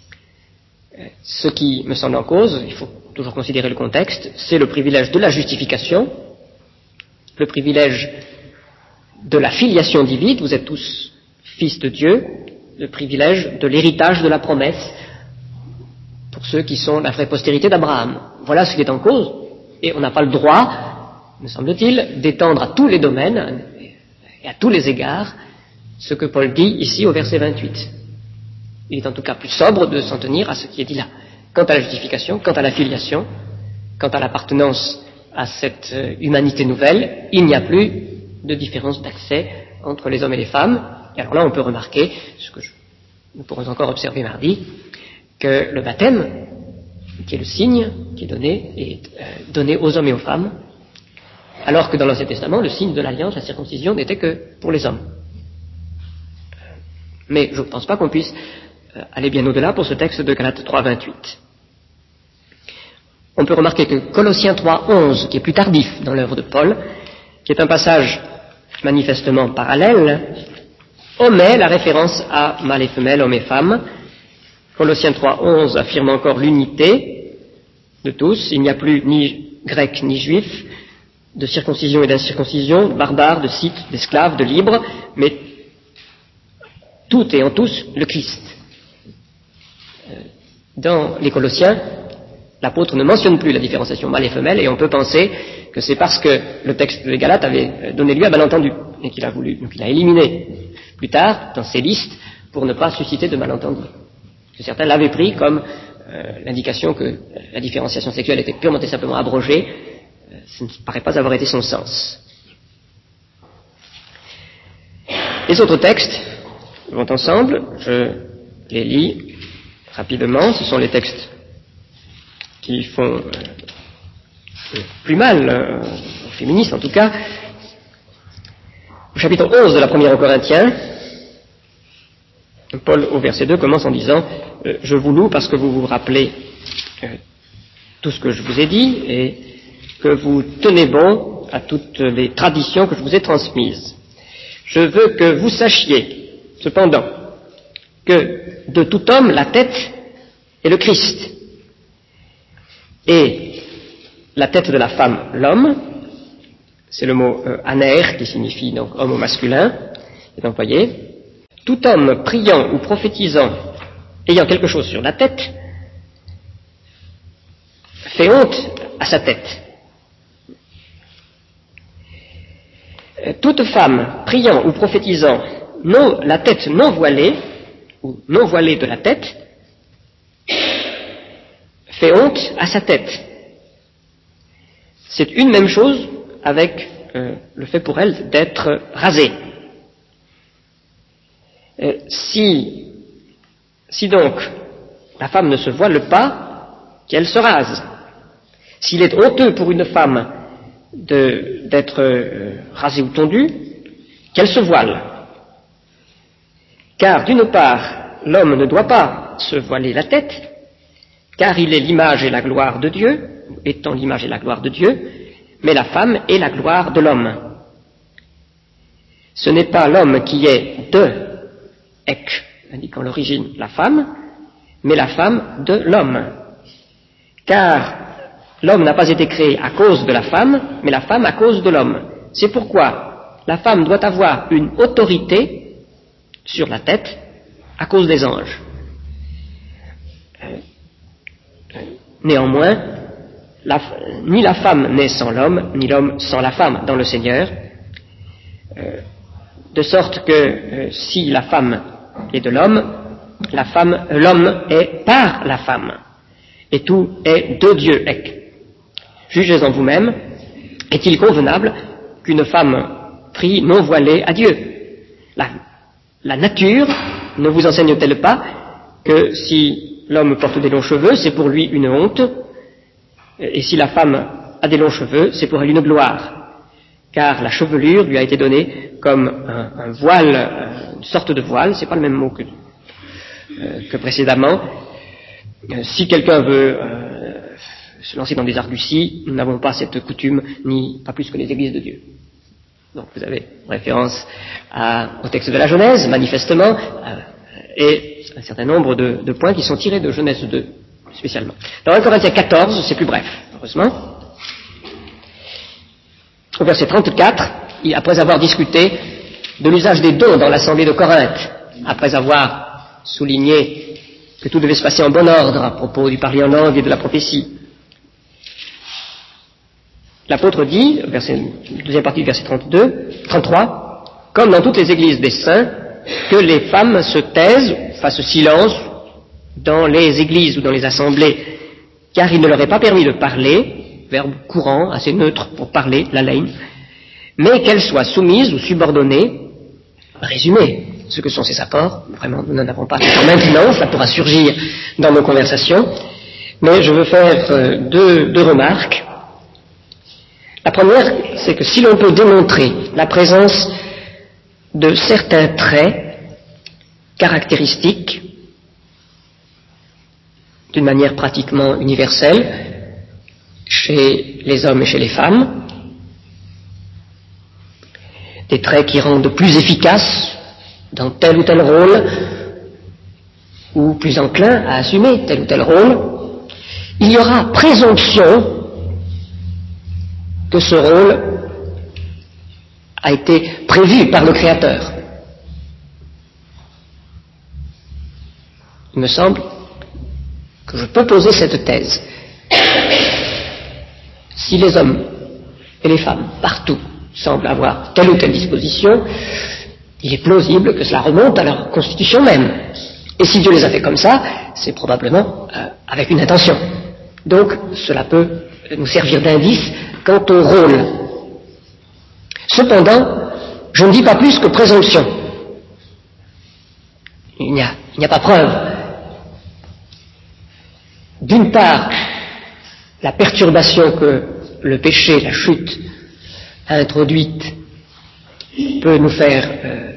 Ce qui me semble en cause, il faut toujours considérer le contexte, c'est le privilège de la justification, le privilège de la filiation divine, vous êtes tous fils de Dieu, le privilège de l'héritage de la promesse pour ceux qui sont la vraie postérité d'Abraham. Voilà ce qui est en cause, et on n'a pas le droit, me semble-t-il, d'étendre à tous les domaines et à tous les égards ce que Paul dit ici au verset 28. Il est en tout cas plus sobre de s'en tenir à ce qui est dit là. Quant à la justification, quant à la filiation, quant à l'appartenance à cette humanité nouvelle, il n'y a plus de différence d'accès entre les hommes et les femmes. Et alors là, on peut remarquer, ce que nous pourrons encore observer mardi, que le baptême, qui est le signe qui est donné aux hommes et aux femmes, alors que dans l'Ancien Testament, le signe de l'alliance, la circoncision, n'était que pour les hommes. Mais je ne pense pas qu'on puisse aller bien au-delà pour ce texte de Galates 3, 28. On peut remarquer que Colossiens 3, 11, qui est plus tardif dans l'œuvre de Paul, qui est un passage manifestement parallèle, omet la référence à mâle et femelle, homme et femme. Colossiens 3, 11 affirme encore l'unité de tous. Il n'y a plus ni grec ni juif, de circoncision et d'incirconcision, de barbares, de scythes, d'esclaves, de libres, mais tout et en tous le Christ. Dans les Colossiens, l'apôtre ne mentionne plus la différenciation mâle et femelle, et on peut penser que c'est parce que le texte des Galates avait donné lieu à malentendu, et qu'il a éliminé plus tard dans ses listes pour ne pas susciter de malentendus. Que certains l'avaient pris comme l'indication que la différenciation sexuelle était purement et simplement abrogée. Ça ne paraît pas avoir été son sens. Les autres textes vont ensemble, je les lis rapidement, ce sont les textes qui font plus mal aux féministes en tout cas. Au chapitre 11 de la première aux Corinthiens, Paul au verset 2 commence en disant « Je vous loue parce que vous vous rappelez tout ce que je vous ai dit et que vous tenez bon à toutes les traditions que je vous ai transmises. Je veux que vous sachiez, cependant, que de tout homme, la tête est le Christ, et la tête de la femme, l'homme, c'est le mot aner qui signifie donc homme au masculin, est employé. Tout homme priant ou prophétisant, ayant quelque chose sur la tête, fait honte à sa tête. Toute femme priant ou prophétisant, la tête non voilée, ou non voilée de la tête, fait honte à sa tête. C'est une même chose avec le fait pour elle d'être rasée. Si donc la femme ne se voile pas, qu'elle se rase. S'il est honteux pour une femme d'être rasée ou tondue, qu'elle se voile. Car d'une part, l'homme ne doit pas se voiler la tête, car il est l'image et la gloire de Dieu, étant l'image et la gloire de Dieu, mais la femme est la gloire de l'homme. Ce n'est pas l'homme qui est de ek, indiquant l'origine, la femme, mais la femme de l'homme. Car l'homme n'a pas été créé à cause de la femme, mais la femme à cause de l'homme. C'est pourquoi la femme doit avoir une autorité sur la tête à cause des anges. Néanmoins, ni la femme n'est sans l'homme, ni l'homme sans la femme dans le Seigneur, de sorte que si la femme est de l'homme, l'homme est par la femme, et tout est de Dieu. Jugez en vous-même, est-il convenable qu'une femme prie non voilée à Dieu? La nature ne vous enseigne-t-elle pas que si l'homme porte des longs cheveux, c'est pour lui une honte, et si la femme a des longs cheveux, c'est pour elle une gloire? Car la chevelure lui a été donnée comme un voile, une sorte de voile, c'est pas le même mot que précédemment. Si quelqu'un veut se lancer dans des arguties, nous n'avons pas cette coutume, ni pas plus que les églises de Dieu. Donc vous avez référence au texte de la Genèse, manifestement, et un certain nombre de points qui sont tirés de Genèse 2, spécialement. Dans 1 Corinthiens 14, c'est plus bref, heureusement. Au verset 34, après avoir discuté de l'usage des dons dans l'assemblée de Corinthe, après avoir souligné que tout devait se passer en bon ordre à propos du parler en langue et de la prophétie, l'apôtre dit, deuxième partie du verset 33, comme dans toutes les églises des saints, que les femmes se taisent, fassent silence dans les églises ou dans les assemblées, car il ne leur est pas permis de parler, verbe courant, assez neutre pour parler, la laine, mais qu'elles soient soumises ou subordonnées. Résumé, ce que sont ces apports, vraiment nous n'en avons pas maintenant, ça pourra surgir dans nos conversations, mais je veux faire deux remarques. La première, c'est que si l'on peut démontrer la présence de certains traits caractéristiques d'une manière pratiquement universelle chez les hommes et chez les femmes, des traits qui rendent plus efficaces dans tel ou tel rôle, ou plus enclin à assumer tel ou tel rôle, il y aura présomption que ce rôle a été prévu par le Créateur. Il me semble que je peux poser cette thèse. Si les hommes et les femmes, partout, semblent avoir telle ou telle disposition, il est plausible que cela remonte à leur constitution même. Et si Dieu les a fait comme ça, c'est probablement avec une intention. Donc, cela peut nous servir d'indice quant au rôle. Cependant, je ne dis pas plus que présomption. Il n'y a pas preuve. D'une part, la perturbation que le péché, la chute, a introduite peut nous faire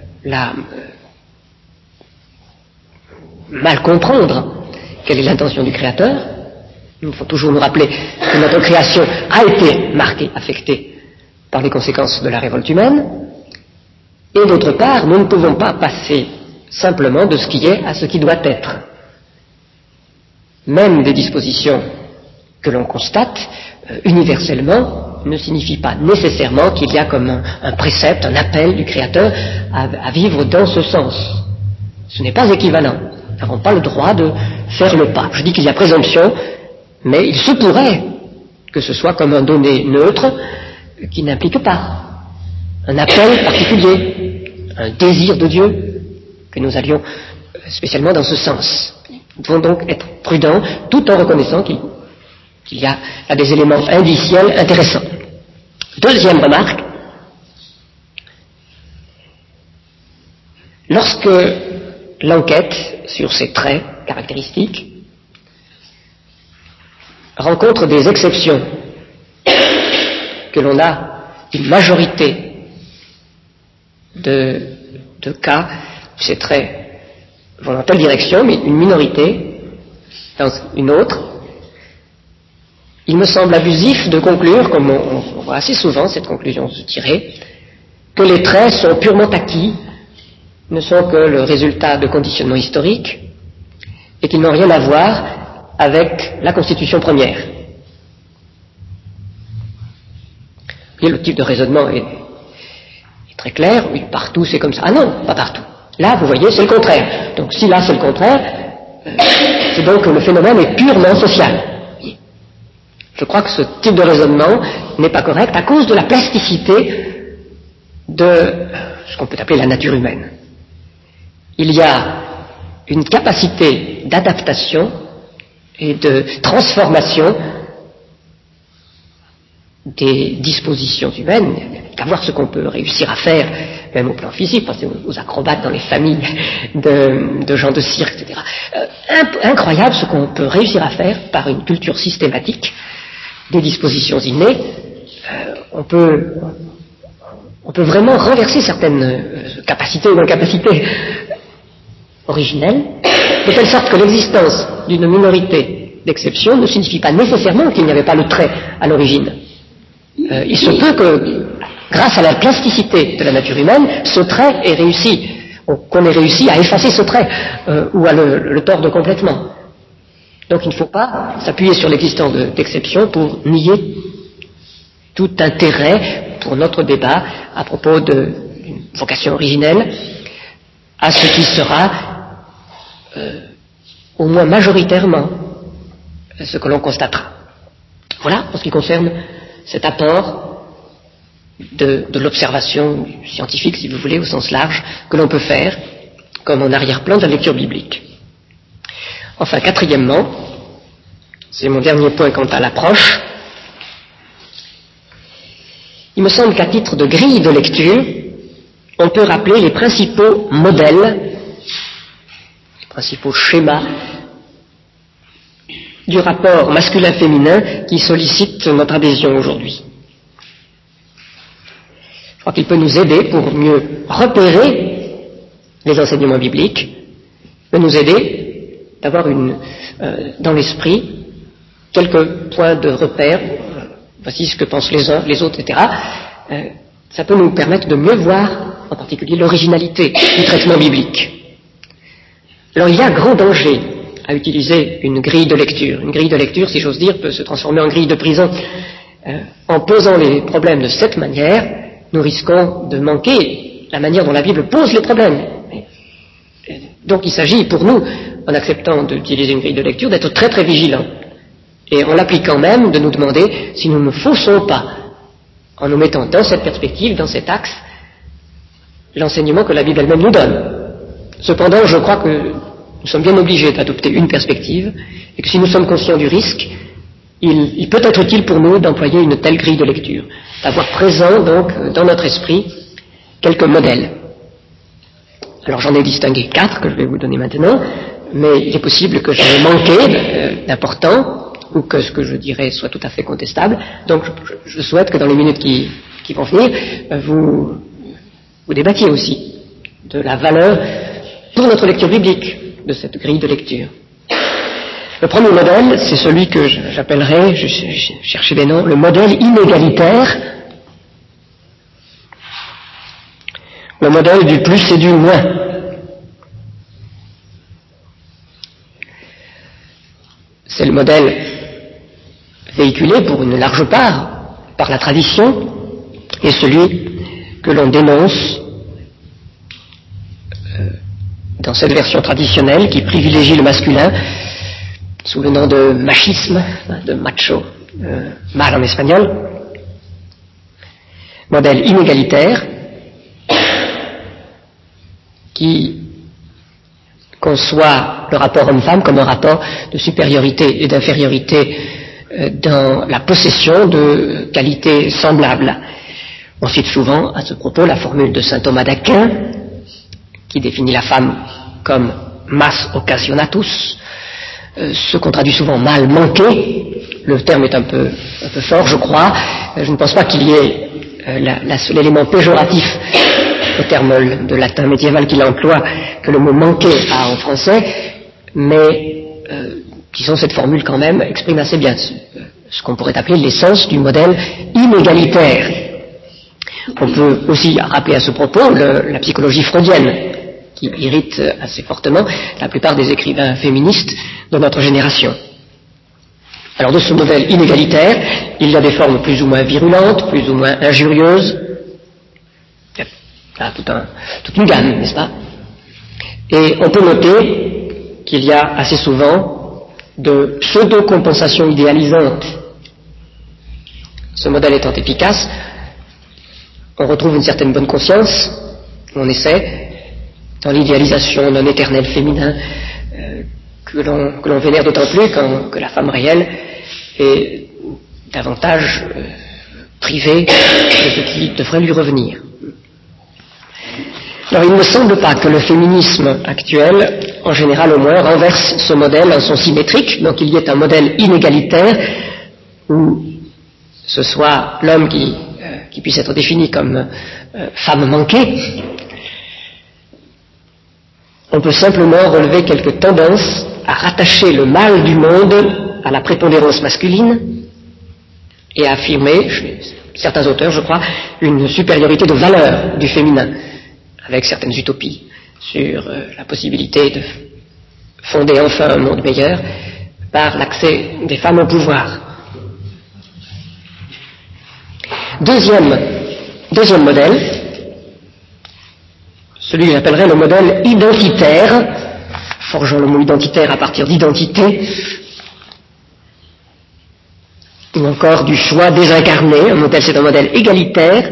mal comprendre quelle est l'intention du Créateur. Il faut toujours nous rappeler que notre création a été marquée, affectée par les conséquences de la révolte humaine. Et d'autre part, nous ne pouvons pas passer simplement de ce qui est à ce qui doit être. Même des dispositions que l'on constate universellement ne signifient pas nécessairement qu'il y a comme un précepte, un appel du Créateur à vivre dans ce sens. Ce n'est pas équivalent. Nous n'avons pas le droit de faire le pas. Je dis qu'il y a présomption, mais il se pourrait que ce soit comme un donné neutre qui n'implique pas un appel particulier, un désir de Dieu, que nous allions spécialement dans ce sens. Nous devons donc être prudents tout en reconnaissant qu'il y a des éléments indiciels intéressants. Deuxième remarque, lorsque l'enquête sur ces traits caractéristiques rencontre des exceptions, que l'on a une majorité de cas où ces traits vont dans telle direction, mais une minorité dans une autre, il me semble abusif de conclure, comme on voit assez souvent cette conclusion se tirer, que les traits sont purement acquis, ne sont que le résultat de conditionnements historiques, et qu'ils n'ont rien à voir avec la constitution première. Et le type de raisonnement est très clair, oui, partout c'est comme ça. Ah non, pas partout. Là, vous voyez, c'est le contraire. Donc si là c'est le contraire, c'est donc que le phénomène est purement social. Je crois que ce type de raisonnement n'est pas correct à cause de la plasticité de ce qu'on peut appeler la nature humaine. Il y a une capacité d'adaptation et de transformation des dispositions humaines, qu'à voir ce qu'on peut réussir à faire, même au plan physique, pensez aux acrobates dans les familles de gens de cirque, etc. Incroyable ce qu'on peut réussir à faire par une culture systématique des dispositions innées. On peut vraiment renverser certaines capacités ou incapacités originelles, de telle sorte que l'existence d'une minorité d'exceptions ne signifie pas nécessairement qu'il n'y avait pas le trait à l'origine. Il se peut que, grâce à la plasticité de la nature humaine, ce trait ait réussi, qu'on ait réussi à effacer ce trait, ou à le tordre complètement. Donc il ne faut pas s'appuyer sur l'existence d'exceptions pour nier tout intérêt pour notre débat à propos d'une vocation originelle à ce qui sera, au moins majoritairement, ce que l'on constatera. Voilà, en ce qui concerne cet apport de l'observation scientifique, si vous voulez, au sens large, que l'on peut faire comme en arrière-plan de la lecture biblique. Enfin, quatrièmement, c'est mon dernier point quant à l'approche, il me semble qu'à titre de grille de lecture, on peut rappeler les principaux modèles, les principaux schémas du rapport masculin-féminin qui sollicite notre adhésion aujourd'hui. Je crois qu'il peut nous aider pour mieux repérer les enseignements bibliques, peut nous aider d'avoir dans l'esprit quelques points de repère. Voici ce que pensent les uns, les autres, etc. Ça peut nous permettre de mieux voir, en particulier, l'originalité du traitement biblique. Alors, il y a grand danger à utiliser une grille de lecture. Une grille de lecture, si j'ose dire, peut se transformer en grille de prison. En posant les problèmes de cette manière, nous risquons de manquer la manière dont la Bible pose les problèmes. Donc il s'agit pour nous en acceptant d'utiliser une grille de lecture, d'être très très vigilant. Et en l'appliquant même, de nous demander si nous ne faussons pas, en nous mettant dans cette perspective, dans cet axe, l'enseignement que la Bible elle-même nous donne. Cependant, je crois que nous sommes bien obligés d'adopter une perspective, et que si nous sommes conscients du risque, il peut être utile pour nous d'employer une telle grille de lecture, d'avoir présent donc dans notre esprit quelques modèles. Alors j'en ai distingué 4 que je vais vous donner maintenant, mais il est possible que j'en ai manqué d'important, ou que ce que je dirais soit tout à fait contestable. Donc je souhaite que dans les minutes qui vont venir, vous débattiez aussi de la valeur pour notre lecture biblique de cette grille de lecture. Le premier modèle, c'est celui que j'appellerais, je cherchais des noms, le modèle inégalitaire, le modèle du plus et du moins. C'est le modèle véhiculé pour une large part par la tradition et celui que l'on dénonce dans cette version traditionnelle qui privilégie le masculin sous le nom de machisme, de macho, mal en espagnol, modèle inégalitaire qui conçoit le rapport homme-femme comme un rapport de supériorité et d'infériorité dans la possession de qualités semblables. On cite souvent à ce propos la formule de saint Thomas d'Aquin qui définit la femme comme mas occasionatus, ce qu'on traduit souvent mal manqué. Le terme est un peu fort, je crois. Je ne pense pas qu'il y ait l'élément péjoratif au terme de latin médiéval qu'il emploie que le mot manqué a en français, mais disons cette formule quand même exprime assez bien ce qu'on pourrait appeler l'essence du modèle inégalitaire. On peut aussi rappeler à ce propos la psychologie freudienne qui irrite assez fortement la plupart des écrivains féministes de notre génération. Alors de ce modèle inégalitaire, il y a des formes plus ou moins virulentes, plus ou moins injurieuses. Il y a toute une gamme, n'est-ce pas? Et on peut noter qu'il y a assez souvent de pseudo-compensations idéalisantes. Ce modèle étant efficace, on retrouve une certaine bonne conscience, on essaie, dans l'idéalisation d'un éternel féminin que l'on vénère d'autant plus que la femme réelle est davantage privée de ce qui devrait lui revenir. Alors il ne me semble pas que le féminisme actuel, en général au moins, renverse ce modèle en son symétrique, donc il y ait un modèle inégalitaire où ce soit l'homme qui puisse être défini comme femme manquée. On peut simplement relever quelques tendances à rattacher le mal du monde à la prépondérance masculine et à affirmer, chez certains auteurs je crois, une supériorité de valeur du féminin, avec certaines utopies sur la possibilité de fonder enfin un monde meilleur par l'accès des femmes au pouvoir. Deuxième modèle, celui que j'appellerais le modèle identitaire, forgeant le mot identitaire à partir d'identité, ou encore du choix désincarné. C'est un modèle égalitaire,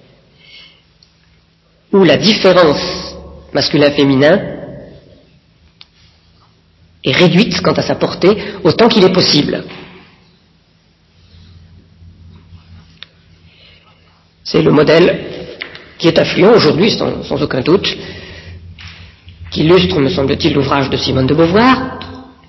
où la différence masculin-féminin est réduite quant à sa portée autant qu'il est possible. C'est le modèle qui est influent aujourd'hui, sans aucun doute, qui illustre, me semble-t-il, l'ouvrage de Simone de Beauvoir.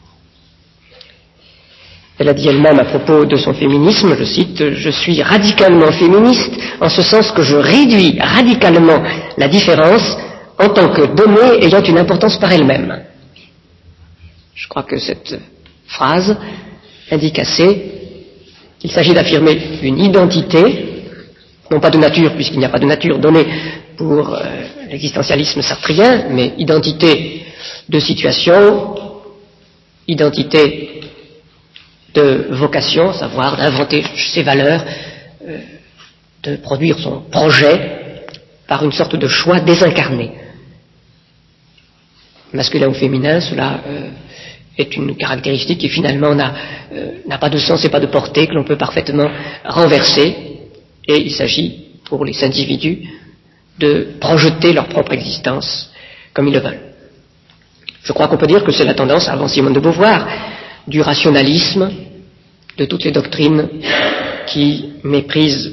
Elle a dit elle-même à propos de son féminisme, je cite, « Je suis radicalement féministe en ce sens que je réduis radicalement la différence en tant que donnée ayant une importance par elle-même. » Je crois que cette phrase indique assez qu'il s'agit d'affirmer une identité, non pas de nature, puisqu'il n'y a pas de nature donnée pour l'existentialisme sartrien, mais identité de situation, identité de vocation, savoir d'inventer ses valeurs, de produire son projet par une sorte de choix désincarné. masculin ou féminin, cela est une caractéristique qui finalement n'a pas de sens et pas de portée, que l'on peut parfaitement renverser, et il s'agit pour les individus de projeter leur propre existence comme ils le veulent. Je crois qu'on peut dire que c'est la tendance, avant Simone de Beauvoir, du rationalisme, de toutes les doctrines qui méprisent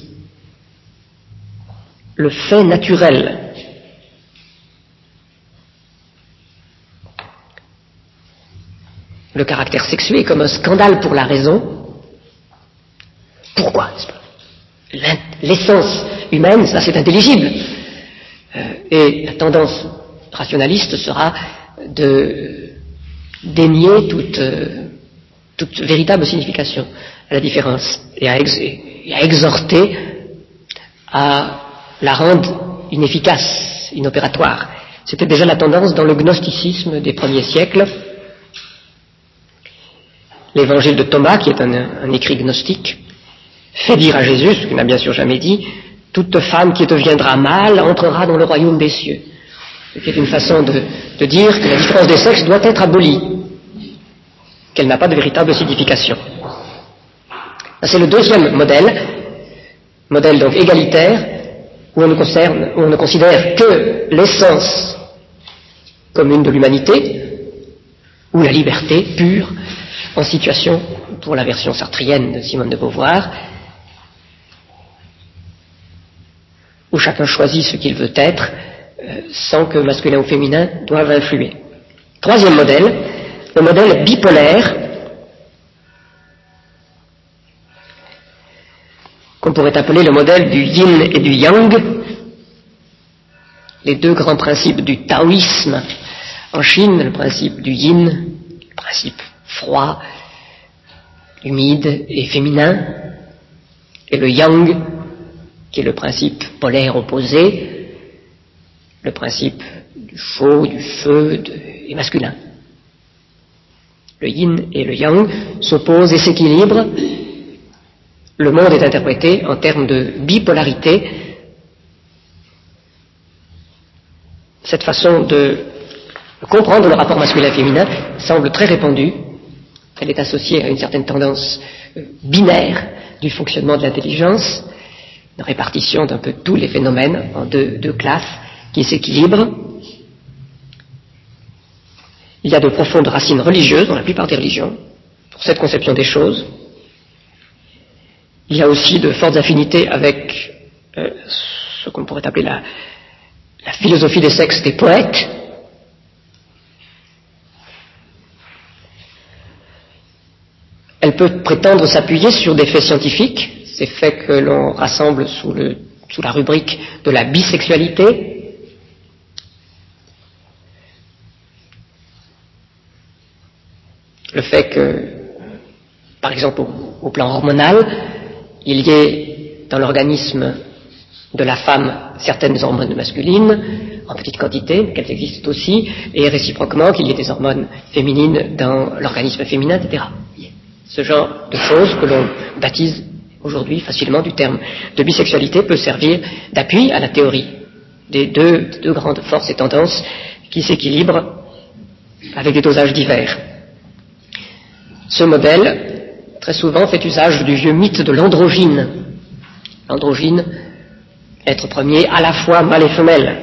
le fait naturel. Le caractère sexué comme un scandale pour la raison. Pourquoi, n'est-ce pas? L'essence humaine, ça c'est intelligible. Et la tendance rationaliste sera de dénier toute véritable signification à la différence et à exhorter à la rendre inefficace, inopératoire. C'était déjà la tendance dans le gnosticisme des premiers siècles. L'évangile de Thomas, qui est un écrit gnostique, fait dire à Jésus, ce qu'il n'a bien sûr jamais dit, « Toute femme qui deviendra mâle entrera dans le royaume des cieux ». Ce qui est une façon de dire que la différence des sexes doit être abolie, qu'elle n'a pas de véritable signification. C'est le deuxième modèle donc égalitaire, où on ne considère que l'essence commune de l'humanité, ou la liberté pure, en situation, pour la version sartrienne de Simone de Beauvoir, où chacun choisit ce qu'il veut être, sans que masculin ou féminin doivent influer. Troisième modèle, le modèle bipolaire, qu'on pourrait appeler le modèle du yin et du yang, les deux grands principes du taoïsme en Chine, le principe du yin, le principe froid, humide et féminin, et le yang, qui est le principe polaire opposé, le principe du chaud, du feu et masculin. Le yin et le yang s'opposent et s'équilibrent. Le monde est interprété en termes de bipolarité. Cette façon de comprendre le rapport masculin-féminin semble très répandue. Elle est associée à une certaine tendance binaire du fonctionnement de l'intelligence, une répartition d'un peu tous les phénomènes en deux classes qui s'équilibrent. Il y a de profondes racines religieuses dans la plupart des religions pour cette conception des choses. Il y a aussi de fortes affinités avec ce qu'on pourrait appeler la philosophie des sexes des poètes. Elle peut prétendre s'appuyer sur des faits scientifiques, ces faits que l'on rassemble sous la rubrique de la bisexualité. Le fait que, par exemple, au plan hormonal, il y ait dans l'organisme de la femme certaines hormones masculines, en petite quantité, mais qu'elles existent aussi, et réciproquement qu'il y ait des hormones féminines dans l'organisme féminin, etc. Ce genre de choses que l'on baptise aujourd'hui facilement du terme de bisexualité peut servir d'appui à la théorie des deux grandes forces et tendances qui s'équilibrent avec des dosages divers. Ce modèle, très souvent, fait usage du vieux mythe de l'androgyne. L'androgyne, être premier à la fois mâle et femelle.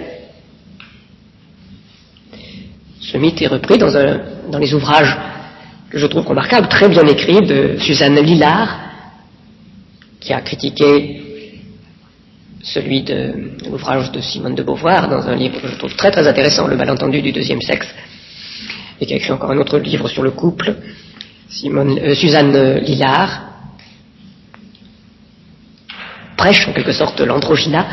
Ce mythe est repris dans les ouvrages que je trouve remarquables, très bien écrits, de Suzanne Lillard, qui a critiqué celui de l'ouvrage de Simone de Beauvoir dans un livre que je trouve très très intéressant, Le malentendu du deuxième sexe, et qui a écrit encore un autre livre sur le couple. Suzanne Lillard prêche en quelque sorte l'androgyna.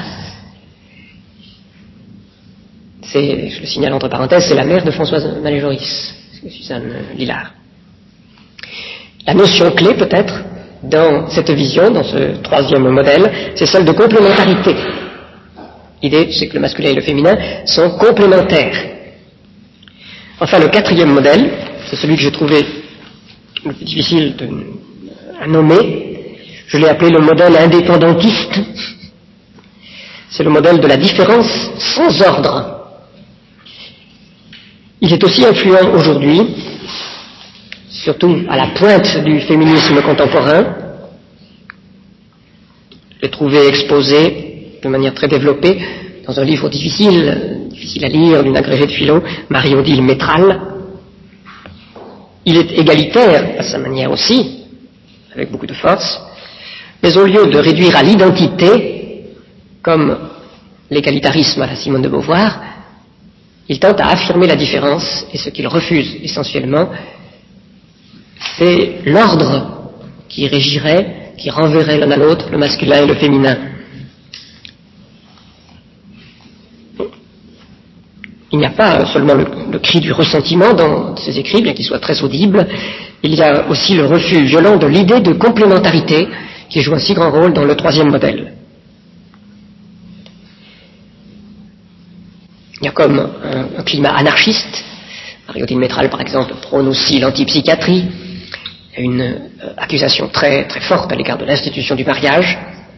Je le signale entre parenthèses, c'est la mère de Françoise Mallet-Joris, Suzanne Lillard. La notion clé peut-être dans cette vision, dans ce troisième modèle, c'est celle de complémentarité. L'idée, c'est que le masculin et le féminin sont complémentaires. Enfin, le quatrième modèle, c'est celui que j'ai trouvé le plus difficile à nommer. Je l'ai appelé le modèle indépendantiste. C'est le modèle de la différence sans ordre. Il est aussi influent aujourd'hui, surtout à la pointe du féminisme contemporain. Je l'ai trouvé exposé de manière très développée dans un livre difficile à lire, d'une agrégée de philo, Marie-Odile Métral. Il est égalitaire à sa manière aussi, avec beaucoup de force, mais au lieu de réduire à l'identité, comme l'égalitarisme à la Simone de Beauvoir, il tente à affirmer la différence, et ce qu'il refuse essentiellement, c'est l'ordre qui régirait, qui renverrait l'un à l'autre le masculin et le féminin. Il n'y a pas seulement le cri du ressentiment dans ses écrits, bien qu'il soit très audible, il y a aussi le refus violent de l'idée de complémentarité qui joue un si grand rôle dans le troisième modèle. Il y a comme un climat anarchiste. Marie-Odile Métral, par exemple, prône aussi l'antipsychiatrie, une accusation très, très forte à l'égard de l'institution du mariage.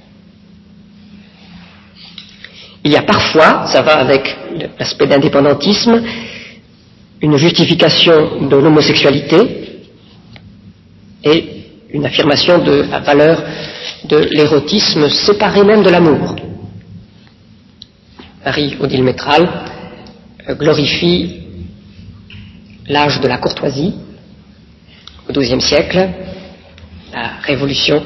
Il y a parfois, ça va avec l'aspect d'indépendantisme, une justification de l'homosexualité et une affirmation de la valeur de l'érotisme séparé même de l'amour. Marie-Odile Métral glorifie l'âge de la courtoisie au XIIe siècle, la révolution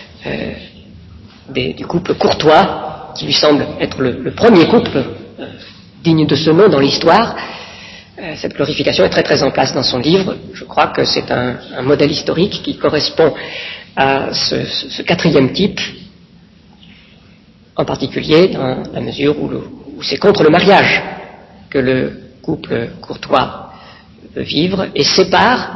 du couple courtois, qui lui semble être le premier couple digne de ce nom dans l'histoire. Cette glorification est très très en place dans son livre. Je crois que c'est un modèle historique qui correspond à ce quatrième type, en particulier dans la mesure où c'est contre le mariage que le couple courtois peut vivre et sépare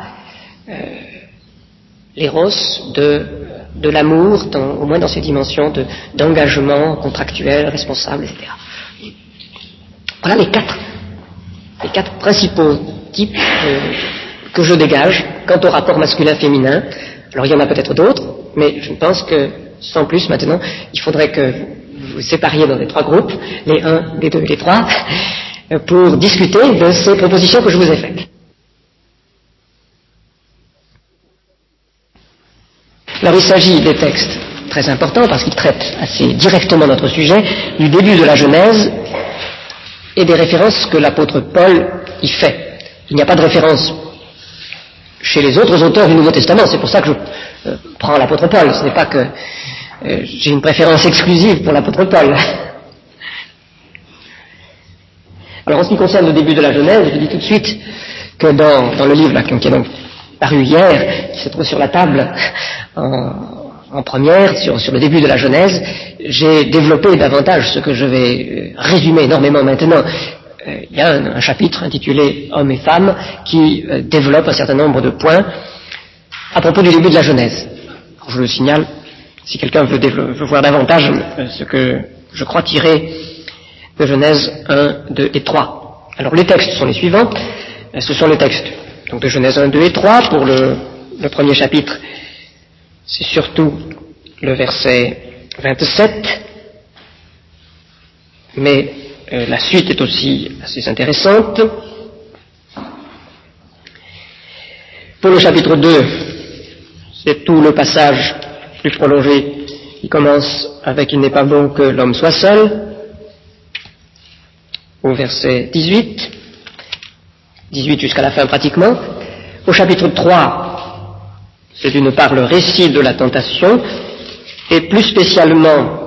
l'éros de l'amour, au moins dans ses dimensions d'engagement contractuel, responsable, etc. Voilà les quatre principaux types que je dégage quant au rapport masculin-féminin. Alors il y en a peut-être d'autres, mais je pense que sans plus maintenant, il faudrait que vous sépariez dans les trois groupes, les 1, les 2 et les 3, pour discuter de ces propositions que je vous ai faites. Alors il s'agit des textes très importants parce qu'ils traitent assez directement notre sujet, du début de la Genèse et des références que l'apôtre Paul y fait. Il n'y a pas de référence chez les autres auteurs du Nouveau Testament, c'est pour ça que je prends l'apôtre Paul. Ce n'est pas que j'ai une préférence exclusive pour l'apôtre Paul. Alors en ce qui concerne le début de la Genèse, je dis tout de suite que dans le livre là, qui est donc paru hier, qui se trouve sur la table en première, sur le début de la Genèse, j'ai développé davantage ce que je vais résumer énormément maintenant. Il y a un chapitre intitulé « Hommes et femmes » qui développe un certain nombre de points à propos du début de la Genèse. Alors, je le signale, si quelqu'un veut voir davantage ce que je crois tirer de Genèse 1, 2 et 3. Alors les textes sont les suivants. Ce sont les textes donc de Genèse 1, 2 et 3 pour le premier chapitre. C'est surtout le verset 27, mais la suite est aussi assez intéressante. Pour le chapitre 2, c'est tout le passage plus prolongé qui commence avec « Il n'est pas bon que l'homme soit seul », au verset 18 jusqu'à la fin pratiquement. Au chapitre 3, c'est d'une part le récit de la tentation, et plus spécialement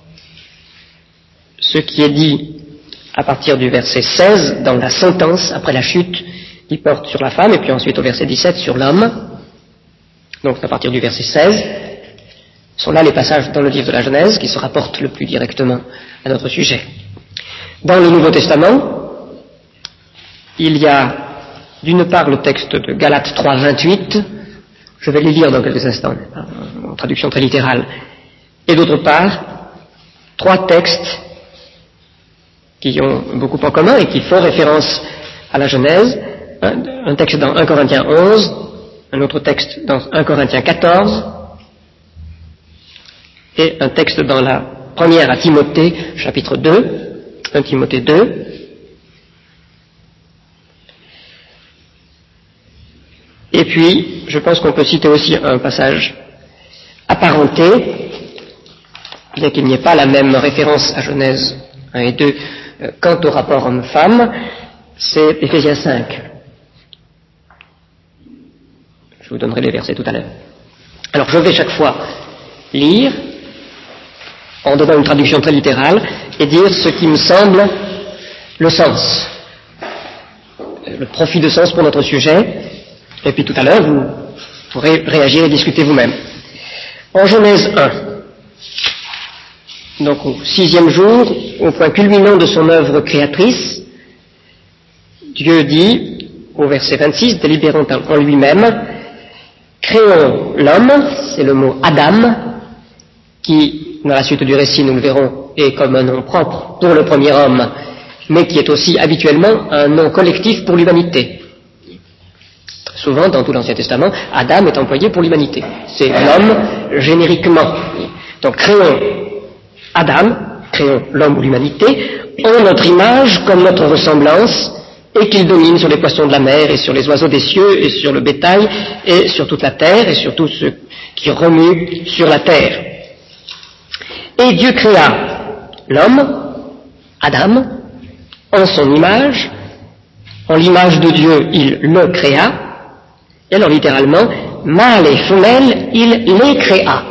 ce qui est dit à partir du verset 16 dans la sentence après la chute qui porte sur la femme, et puis ensuite au verset 17 sur l'homme. Donc à partir du verset 16 sont là les passages dans le livre de la Genèse qui se rapportent le plus directement à notre sujet. Dans le Nouveau Testament, il y a d'une part le texte de Galates 3, 28, je vais les lire dans quelques instants, en traduction très littérale, et d'autre part, trois textes qui ont beaucoup en commun et qui font référence à la Genèse, un texte dans 1 Corinthiens 11, un autre texte dans 1 Corinthiens 14, et un texte dans la première à Timothée, chapitre 2, 1 Timothée 2. Et puis, je pense qu'on peut citer aussi un passage apparenté, bien qu'il n'y ait pas la même référence à Genèse 1 et 2 quant au rapport homme-femme, c'est Éphésiens 5. Je vous donnerai les versets tout à l'heure. Alors je vais chaque fois lire, en donnant une traduction très littérale, et dire ce qui me semble le sens, le profit de sens pour notre sujet, et puis tout à l'heure vous pourrez réagir et discuter vous-même. En Genèse 1, donc au 6e jour, au point culminant de son œuvre créatrice, Dieu dit, au verset 26, délibérant en lui-même, créons l'homme, c'est le mot Adam, qui, dans la suite du récit, nous le verrons, est comme un nom propre pour le premier homme, mais qui est aussi habituellement un nom collectif pour l'humanité. Souvent, dans tout l'Ancien Testament, Adam est employé pour l'humanité. C'est l'homme génériquement. Donc, créons Adam, créons l'homme ou l'humanité, en notre image, comme notre ressemblance, et qu'il domine sur les poissons de la mer, et sur les oiseaux des cieux, et sur le bétail, et sur toute la terre, et sur tout ce qui remue sur la terre. Et Dieu créa l'homme, Adam, en son image, en l'image de Dieu, il le créa, et alors littéralement, mâle et femelle, il les créa.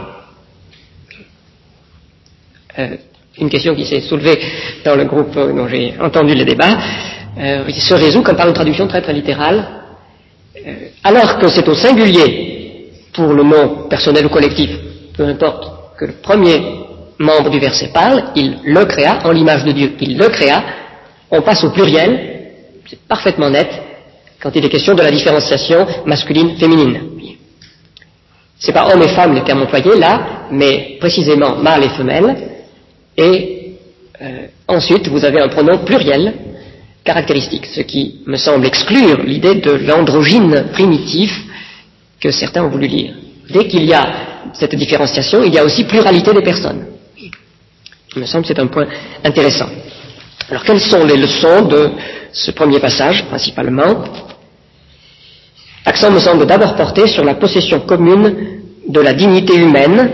Une question qui s'est soulevée dans le groupe dont j'ai entendu les débats, se résout comme par une traduction très très littérale, alors que c'est au singulier pour le nom personnel ou collectif, peu importe, que le premier membre du verset parle, il le créa en l'image de Dieu, il le créa, on passe au pluriel, c'est parfaitement net, quand il est question de la différenciation masculine-féminine. C'est pas homme et femme les termes employés là, mais précisément mâle et femelle, et ensuite vous avez un pronom pluriel caractéristique, ce qui me semble exclure l'idée de l'androgyne primitif que certains ont voulu lire. Dès qu'il y a cette différenciation, il y a aussi pluralité des personnes. Il me semble que c'est un point intéressant. Alors quelles sont les leçons de ce premier passage, principalement? L'accent me semble d'abord porté sur la possession commune de la dignité humaine,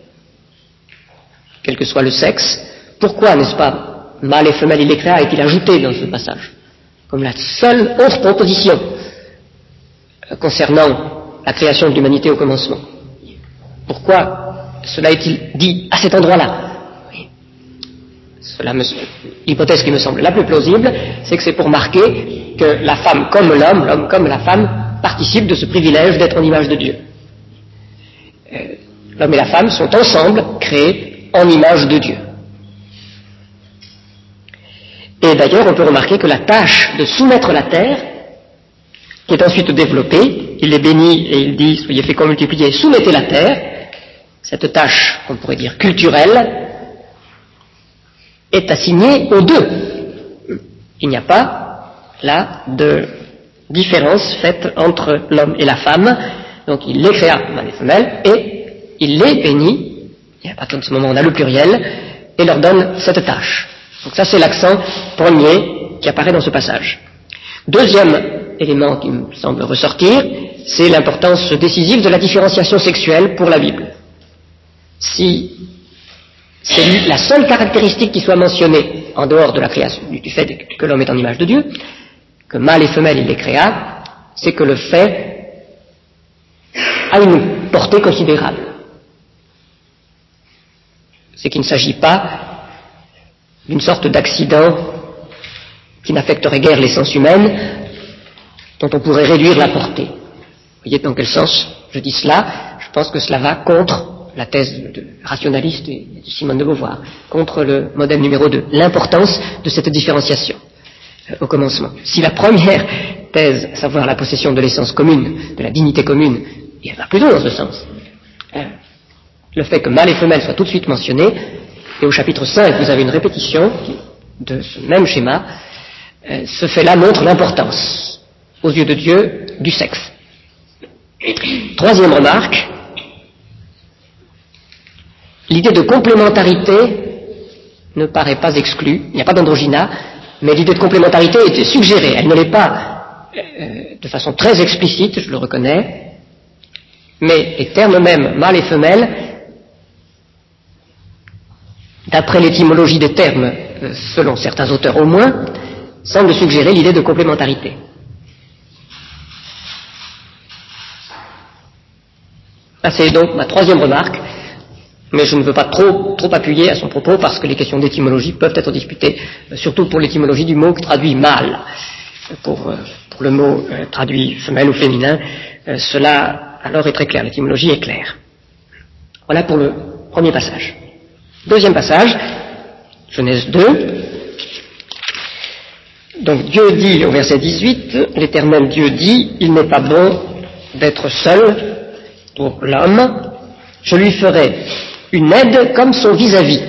quel que soit le sexe. Pourquoi, n'est-ce pas, mâle et femelle, il les créa, est-il ajouté dans ce passage, comme la seule autre proposition concernant la création de l'humanité au commencement? Pourquoi cela est-il dit à cet endroit-là? L'hypothèse qui me semble la plus plausible, c'est que c'est pour marquer que la femme comme l'homme, l'homme comme la femme, participent de ce privilège d'être en image de Dieu. L'homme et la femme sont ensemble créés en image de Dieu. Et d'ailleurs, on peut remarquer que la tâche de soumettre la terre, qui est ensuite développée, il les bénit et il dit, soyez féconds, multipliez, soumettez la terre, cette tâche, on pourrait dire culturelle, est assignée aux deux. Il n'y a pas, là, de différence faite entre l'homme et la femme, donc il les créa, mâle et femelle, et il les bénit, et à partir de ce moment on a le pluriel, et leur donne cette tâche. Donc ça c'est l'accent premier qui apparaît dans ce passage. Deuxième élément qui me semble ressortir, c'est l'importance décisive de la différenciation sexuelle pour la Bible. Si c'est la seule caractéristique qui soit mentionnée en dehors de la création, du fait que l'homme est en image de Dieu, que mâle et femelle il les créa, c'est que le fait a une portée considérable. C'est qu'il ne s'agit pas d'une sorte d'accident qui n'affecterait guère l'essence humaine, dont on pourrait réduire la portée. Vous voyez dans quel sens je dis cela? Je pense que cela va contre la thèse rationaliste de Simone de Beauvoir, contre le modèle numéro 2, l'importance de cette différenciation au commencement. Si la première thèse, à savoir la possession de l'essence commune, de la dignité commune, il va plutôt dans ce sens. Le fait que mâle et femelle soient tout de suite mentionnés, et au chapitre 5, vous avez une répétition de ce même schéma, ce fait-là montre l'importance, aux yeux de Dieu, du sexe. Troisième remarque, l'idée de complémentarité ne paraît pas exclue, il n'y a pas d'androgyna, mais l'idée de complémentarité est suggérée, elle ne l'est pas de façon très explicite, je le reconnais, mais les termes mêmes, mâle et femelle, d'après l'étymologie des termes, selon certains auteurs au moins, semblent suggérer l'idée de complémentarité. C'est donc ma troisième remarque, mais je ne veux pas trop appuyer à son propos parce que les questions d'étymologie peuvent être disputées, surtout pour l'étymologie du mot qui traduit mâle. Pour le mot traduit femelle ou féminin, cela alors est très clair, l'étymologie est claire. Voilà pour le premier passage. Deuxième passage, Genèse 2. Donc Dieu dit au verset 18, l'Éternel Dieu dit, il n'est pas bon d'être seul pour l'homme, je lui ferai une aide comme son vis-à-vis.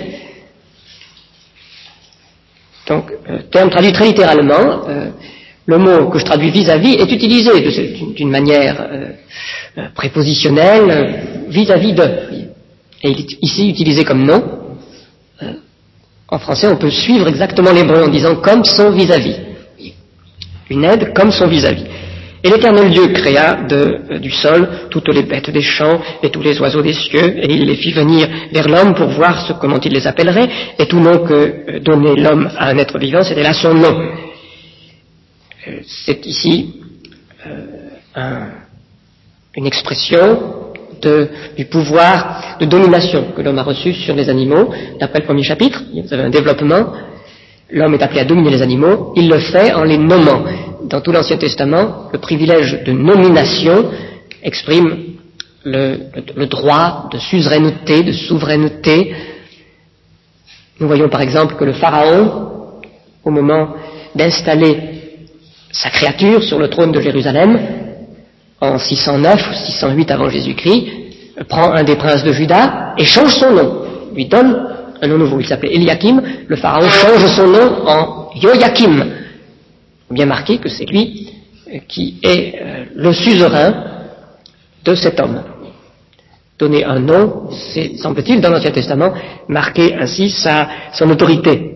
Donc, terme traduit très littéralement, le mot que je traduis vis-à-vis est utilisé d'une manière prépositionnelle, vis-à-vis de. Et il est ici utilisé comme nom. En français, on peut suivre exactement l'hébreu en disant comme son vis-à-vis. Une aide comme son vis-à-vis. Et l'Éternel Dieu créa du sol toutes les bêtes des champs et tous les oiseaux des cieux, et il les fit venir vers l'homme pour voir comment il les appellerait, et tout nom que donnait l'homme à un être vivant, c'était là son nom. C'est ici une expression du pouvoir de domination que l'homme a reçu sur les animaux. D'après le premier chapitre, vous avez un développement, l'homme est appelé à dominer les animaux, il le fait en les nommant. Dans tout l'Ancien Testament, le privilège de nomination exprime le droit de suzeraineté, de souveraineté. Nous voyons par exemple que le Pharaon, au moment d'installer sa créature sur le trône de Jérusalem, en 609 ou 608 avant Jésus-Christ, prend un des princes de Juda et change son nom, lui donne un nom nouveau. Il s'appelait Eliakim, le Pharaon change son nom en Joachim. Bien marqué que c'est lui qui est le suzerain de cet homme. Donner un nom, c'est, semble-t-il, dans l'Ancien Testament, marquer ainsi son autorité.